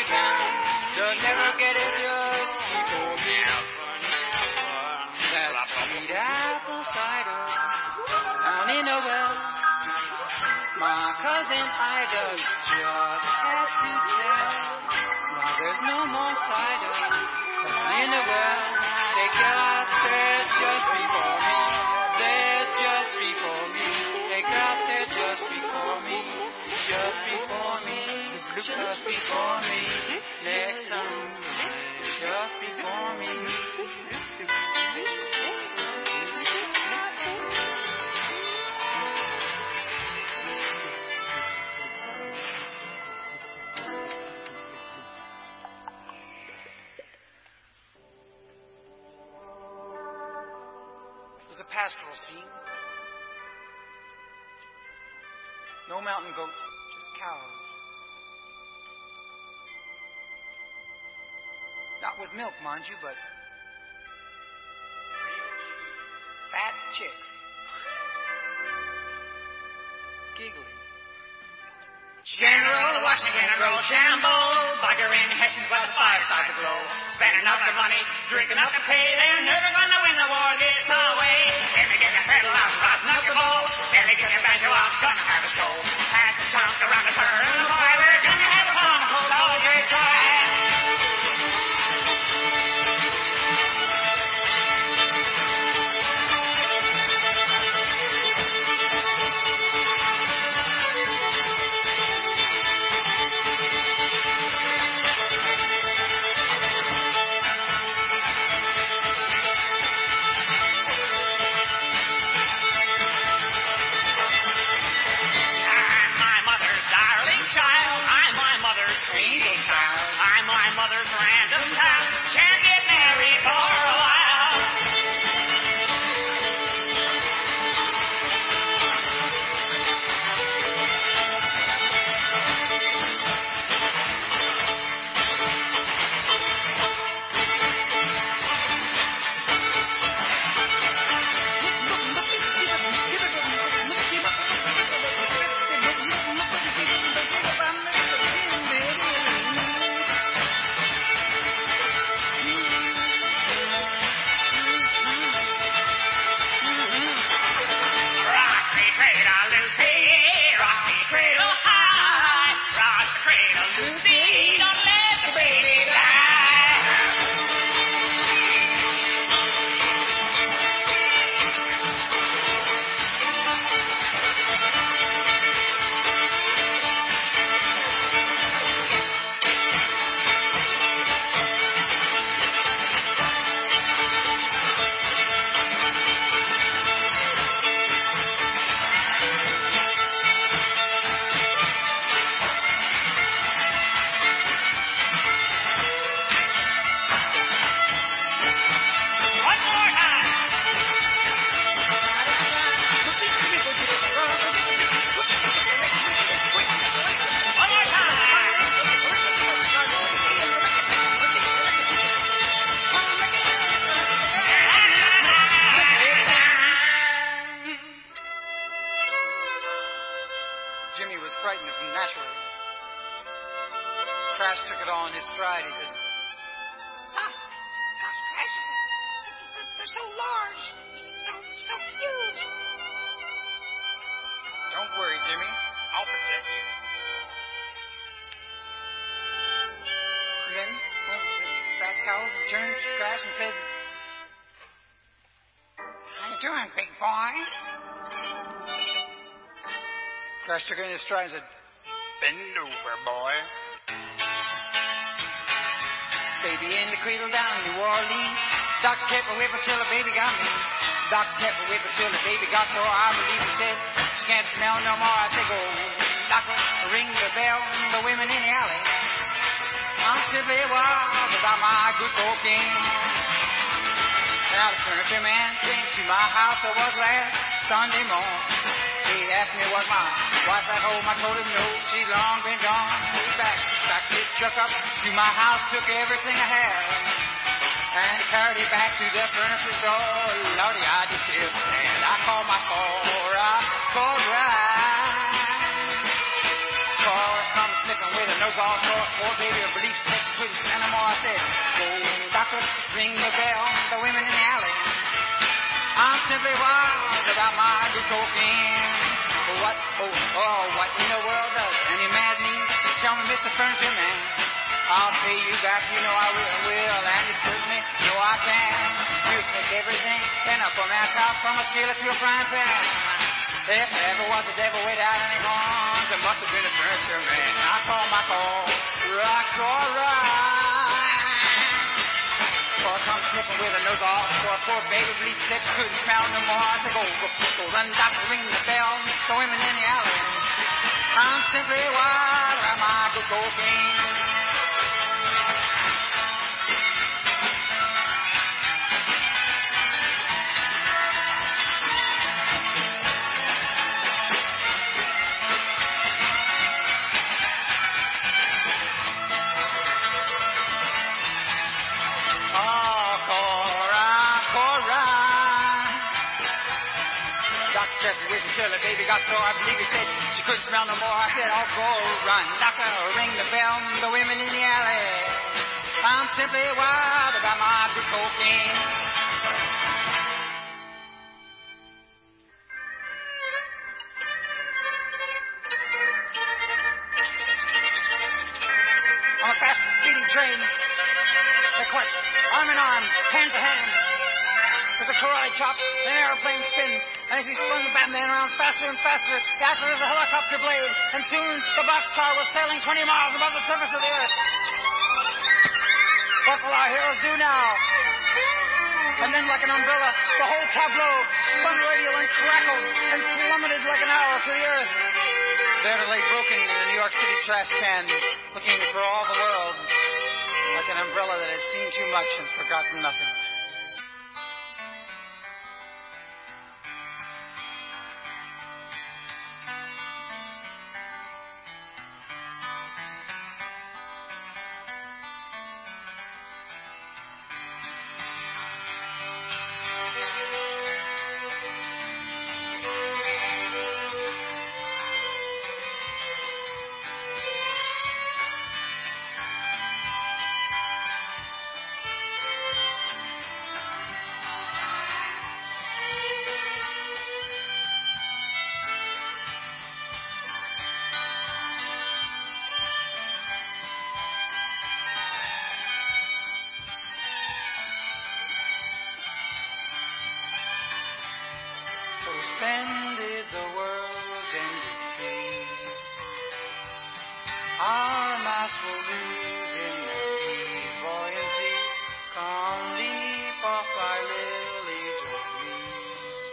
town. Does never get it just before me. That sweet apple cider down in a well. My cousin Ida just had to tell. Now there's no more cider in the well. They got there just before me. There just before me. They got there just before me. Just before me. Just before me. Next time. Just before me. It was a pastoral scene. No mountain goats, just cows. Not with milk, mind you, but fat chicks. Giggling. General Washington Rochambeau, Bugger in Hessians while the firesides aglow. Spending up their money, drinking up the pay. They're never gonna win the war this way. Let me get the pedal out, rosin up your bowl. Let me get the banjo out, gonna have a show. Pass the trunk around the turn. Why, we're gonna have a fun, hold all great time. Crash took it all in his stride. He said, Gosh, gosh, Crash, they're, they're so large, so, so huge. Don't worry, Jimmy. I'll protect you. And then, well, the fat cow turned to Crash and said, How you doing, big boy? Crash took it in his stride and said, Bend over, boy. Baby in the cradle down in New Orleans. Doctor kept me whip until the baby got me. Doctor kept me whip until the baby got sore. I believe he said, she can't smell no more. I said, go, doctor, ring the bell. The women in the alley. I'm simply wild about my good cocaine. Now the furniture man came to my house. It was last Sunday morning. He asked me what my wife at home. I told him no, she's long been gone. He's back, backed his truck up to my house, took everything I had, and carried it back to the furniture store. Lordy, I did feel sad. I called my car, I called right. Car come sniffing with a nose all sore. Poor baby, her beliefs that she couldn't stand no more. I said, go, doctor, ring the bell. The women in the alley. I'm simply wild about my good cocaine. What, oh, oh, what in the world does any man need? Tell me, Mister Furniture Man. I'll pay you back, you know I will, will, and you certainly know I can. You take everything in a format house from a skillet to a frying pan. If there ever was a devil without any horns, it must have been a Furniture Man. I call my call, rock or ride. For I come sniffing with a nose all for a poor baby bleach that you couldn't smell no more. I said, go, go, go, run, doctor, ring the bell, the women in the alley. I'm simply wild about my good cocaine. Till the baby got sore, I believe he said she couldn't smell no more. I said, oh, go run, doctor, ring the bell, the women in the alley. I'm simply wild about my good cocaine. On a fast speeding train, they're quite arm in arm, hand to hand. There's a karate chop, an airplane spin, and as he spun the Batman around faster and faster, after there's a helicopter blade, and soon the boxcar was sailing twenty miles above the surface of the earth. What will our heroes do now? And then, like an umbrella, the whole tableau spun radial and crackled and plummeted like an arrow to the earth. There it lay broken in a New York City trash can, looking for all the world like an umbrella that had seen too much and forgotten nothing. So splendid the world's ended fate. Our mass will lose in the sea's buoyancy. Come leap off thy lilies of green.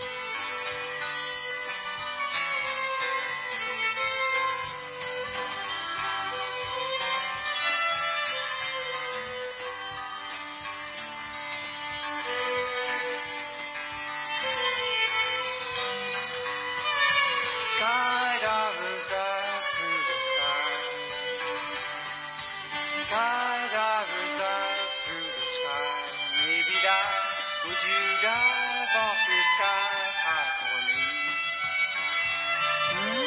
Skydivers dive through the sky. Skydivers dive through the sky. Maybe dive, would you dive off your sky high for me? Hmm?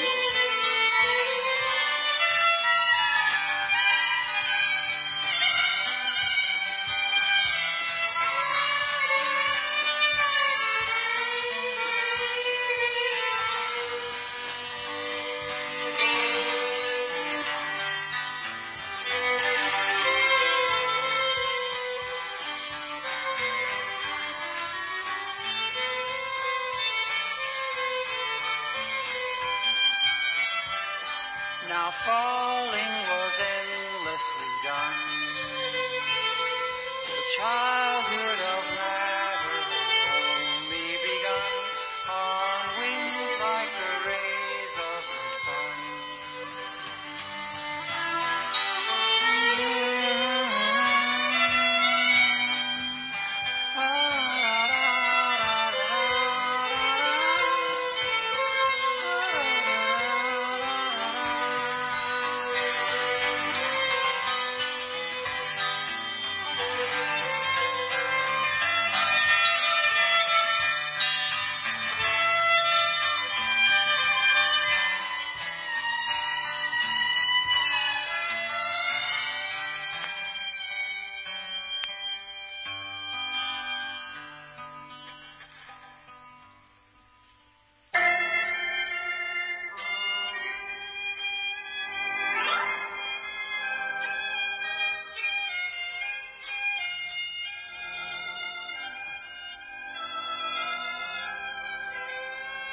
Now falling was endlessly done. The childhood of matter only begun on wings like the rays of the sun.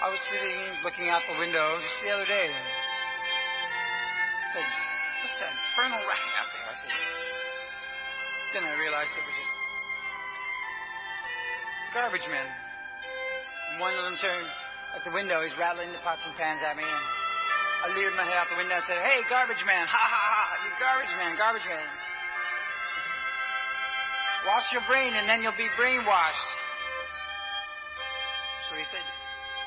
I was sitting, looking out the window just the other day. And I said, what's that infernal racket out there? I said, then I realized it was just garbage men. And one of them turned at the window. He's rattling the pots and pans at me. And I leered my head out the window and said, hey, garbage man. Ha, ha, ha. You garbage man, garbage man. I said, wash your brain and then you'll be brainwashed. So he said,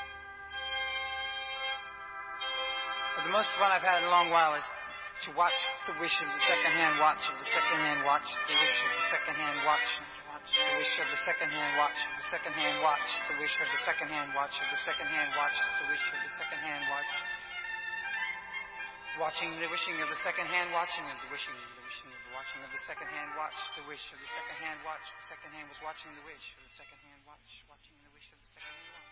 but the most fun I've had in a long while is to watch the wish of the second-hand watch of the second-hand watch, the wish of the second-hand watch, watch the wish of the second-hand watch, the second-hand watch, the wish of the second-hand watch of the second-hand watch, the wish of the second-hand watch. Watching the wishing of the second-hand watching of the wishing, the wishing of the watching of the second-hand watch, the wish of the second-hand watch, the second hand was watching the wish of the second-hand watch, watching the wish of the second-hand watch.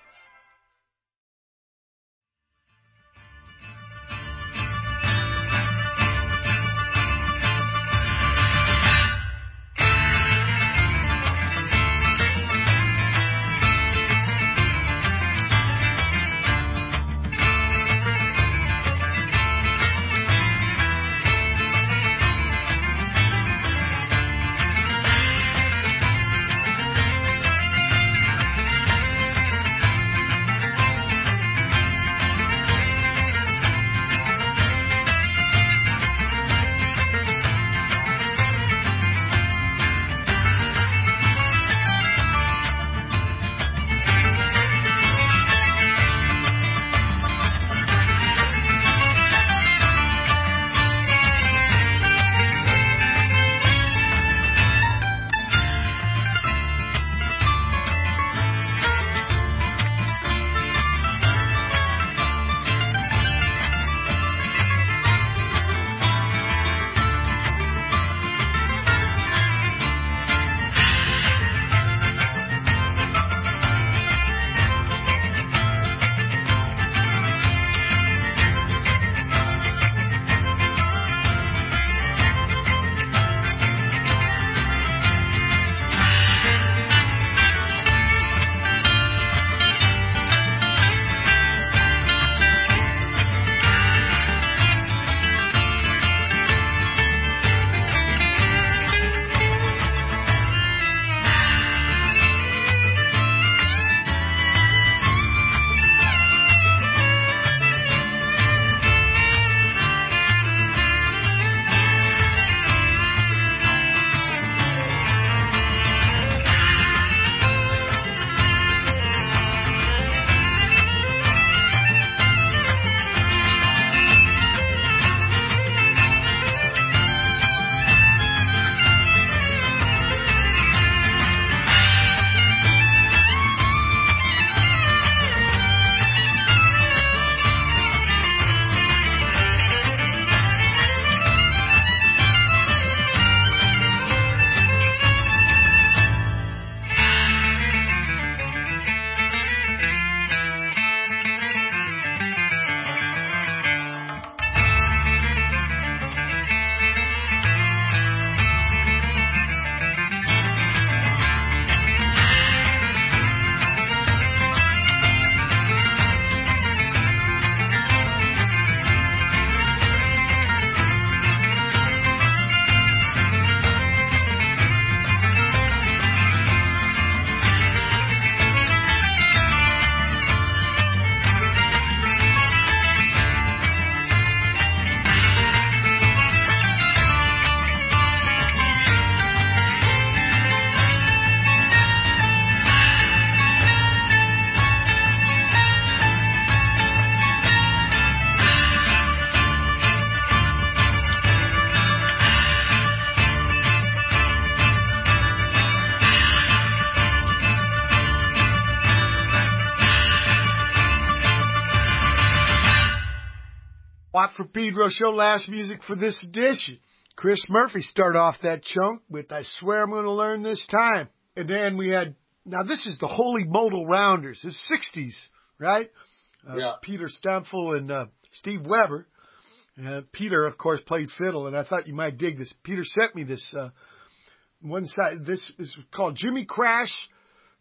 Watt from Pedro Show, last music for this edition. Chris Murphy started off that chunk with I Swear I'm Gonna Learn This Time. And then we had, now this is the Holy Modal Rounders. It's sixties, right? Uh, yeah. Peter Stamfel and uh, Steve Weber. Uh, Peter, of course, played fiddle, and I thought you might dig this. Peter sent me this uh, one side. This is called Jimmy Crash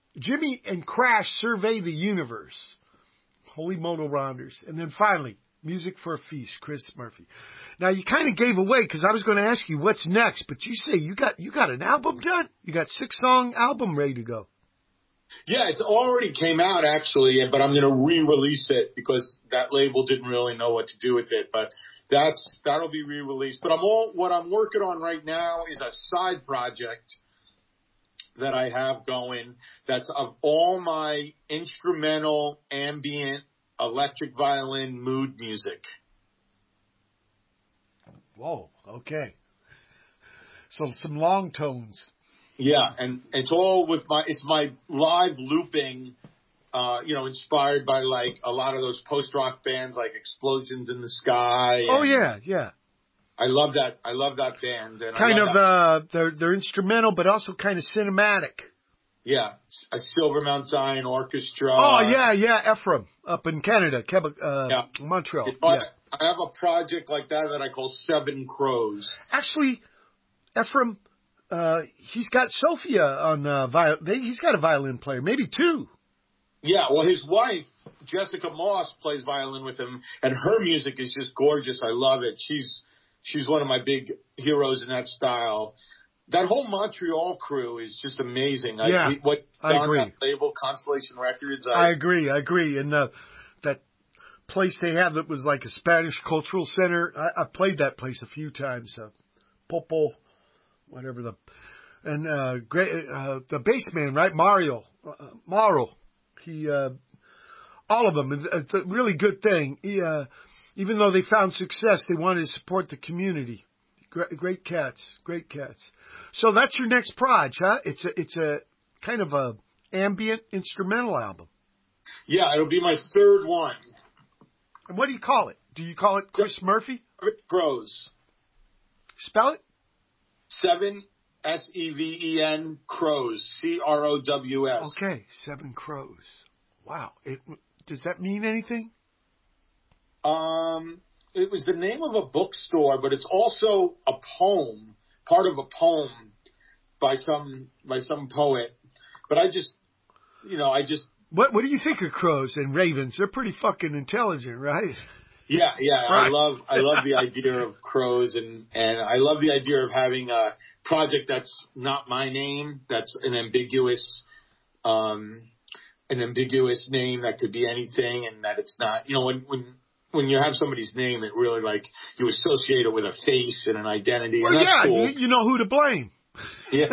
Jimmy and Crash Survey the Universe. Holy Moto Rounders. And then finally, Music for a Feast, Chris Murphy. Now, you kind of gave away because I was going to ask you what's next, but you say you got you got an album done? You got six-song album ready to go. Yeah, it's already came out, actually, but I'm going to re-release it because that label didn't really know what to do with it. But that's that'll be re-released. But I'm all what I'm working on right now is a side project that I have going that's of all my instrumental, ambient, electric violin mood music. Whoa, okay. So some long tones. Yeah, and it's all with my, it's my live looping, uh, you know, inspired by like a lot of those post-rock bands like Explosions in the Sky. Oh, yeah, yeah. I love that. I love that band. And kind I of, that. uh, they're, they're instrumental, but also kind of cinematic. Yeah, a Silver Mount Zion Orchestra. Oh, yeah, yeah, Ephraim up in Canada, Quebec, uh, yeah. Montreal. I, yeah. I have a project like that that I call Seven Crows. Actually, Ephraim, uh, he's got Sophia on uh, violin. He's got a violin player, maybe two. Yeah, well, his wife, Jessica Moss, plays violin with him, and her music is just gorgeous. I love it. She's she's one of my big heroes in that style. That whole Montreal crew is just amazing. Yeah, I, what I agree. On that label, Constellation Records. I, I agree. I agree. And uh, that place they have that was like a Spanish cultural center. I, I played that place a few times. Uh, Popo, whatever the, and uh, great uh, the bass man, right? Mario, uh, Mauro. He, uh, all of them. It's a really good thing. He, uh, even though they found success, they wanted to support the community. Great, great cats, great cats. So that's your next proj, huh? It's a it's a kind of a ambient instrumental album. Yeah, it'll be my third one. And what do you call it? Do you call it Chris Murphy? Crows. Spell it. Seven S E V E N Crows. C R O W S. Okay, Seven Crows. Wow. It, does that mean anything? Um, it was the name of a bookstore, but it's also a poem. Part of a poem by some by some poet, but I just, you know, I just. What What do you think of crows and ravens? They're pretty fucking intelligent, right? Yeah, yeah. Right. I love I love the idea of crows, and and I love the idea of having a project that's not my name, that's an ambiguous, um, an ambiguous name that could be anything, and that it's not. You know, when when. When you have somebody's name, it really, like, you associate it with a face and an identity. Well, and that's yeah, cool. you, you know who to blame. Yeah.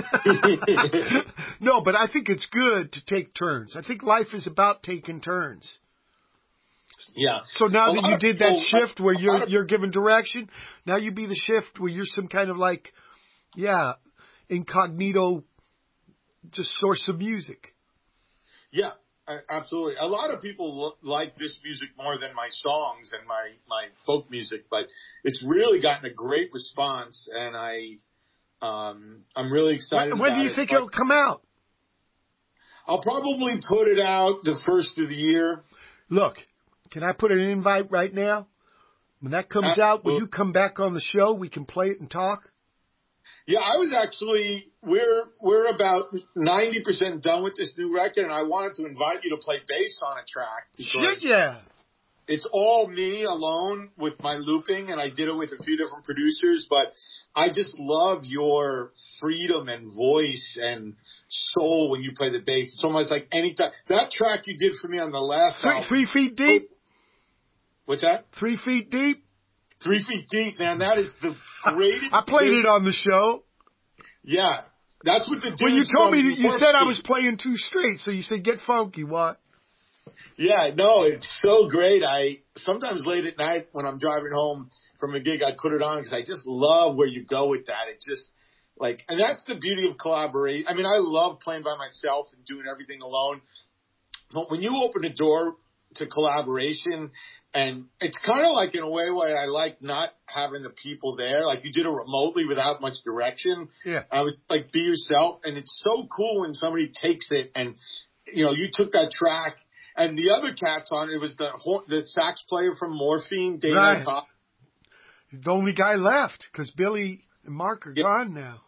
No, but I think it's good to take turns. I think life is about taking turns. Yeah. So now A that lot you of did that people- shift where a you're lot of- you're given direction, now you be the shift where you're some kind of like, yeah, incognito, just source of music. Yeah. I, absolutely. A lot of people lo- like this music more than my songs and my, my folk music, but it's really gotten a great response, and I, um, I'm really excited When, when about do you it, think but it'll come out? I'll probably put it out the first of the year. Look, can I put an invite right now? When that comes out, will you come back on the show? We can play it and talk. Yeah, I was actually, we're, we're about ninety percent done with this new record, and I wanted to invite you to play bass on a track. Shit, yeah. It's all me alone with my looping, and I did it with a few different producers, but I just love your freedom and voice and soul when you play the bass. It's almost like any time. That track you did for me on the last Three, album. three feet deep? What's that? Three feet deep? Three feet deep, man. That is the greatest. I played it on the show. Yeah. That's what the dude. Well, you told me, from you said I Morphine- was playing two straight, so you said get funky, what? Yeah, no, it's so great. I sometimes late at night when I'm driving home from a gig, I put it on because I just love where you go with that. It's just like, and that's the beauty of collaboration. I mean, I love playing by myself and doing everything alone. But when you open a door to collaboration, and it's kind of like in a way where I like not having the people there, like you did it remotely without much direction. Yeah. I would like be yourself, and it's so cool when somebody takes it and, you know, you took that track. And the other cats on it was the the sax player from Morphine, Dave Right. Top. The only guy left, because Billy and Mark are Yeah. gone now.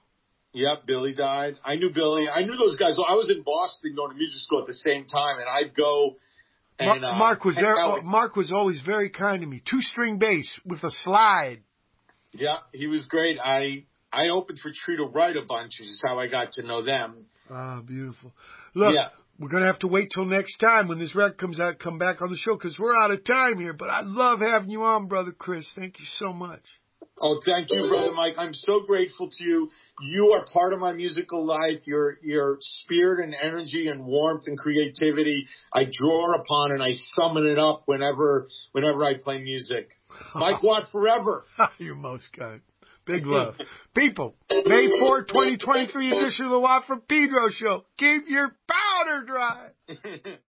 Yep, Billy died. I knew Billy. I knew those guys. I was in Boston going to music school at the same time, and I'd go. And, Mark, uh, Mark was there. out. Mark was always very kind to me. Two string bass with a slide. Yeah, he was great. I I opened for Tree to Write a bunch, which is how I got to know them. Ah, beautiful. Look, yeah. we're going to have to wait till next time when this record comes out, come back on the show, because we're out of time here. But I love having you on, Brother Chris. Thank you so much. Oh, thank you, Brother Mike. I'm so grateful to you. You are part of my musical life. Your your spirit and energy and warmth and creativity, I draw upon and I summon it up whenever whenever I play music. Mike Watt forever. You're most kind. Big love. People, May fourth, twenty twenty-three edition of the Watt from Pedro Show. Keep your powder dry.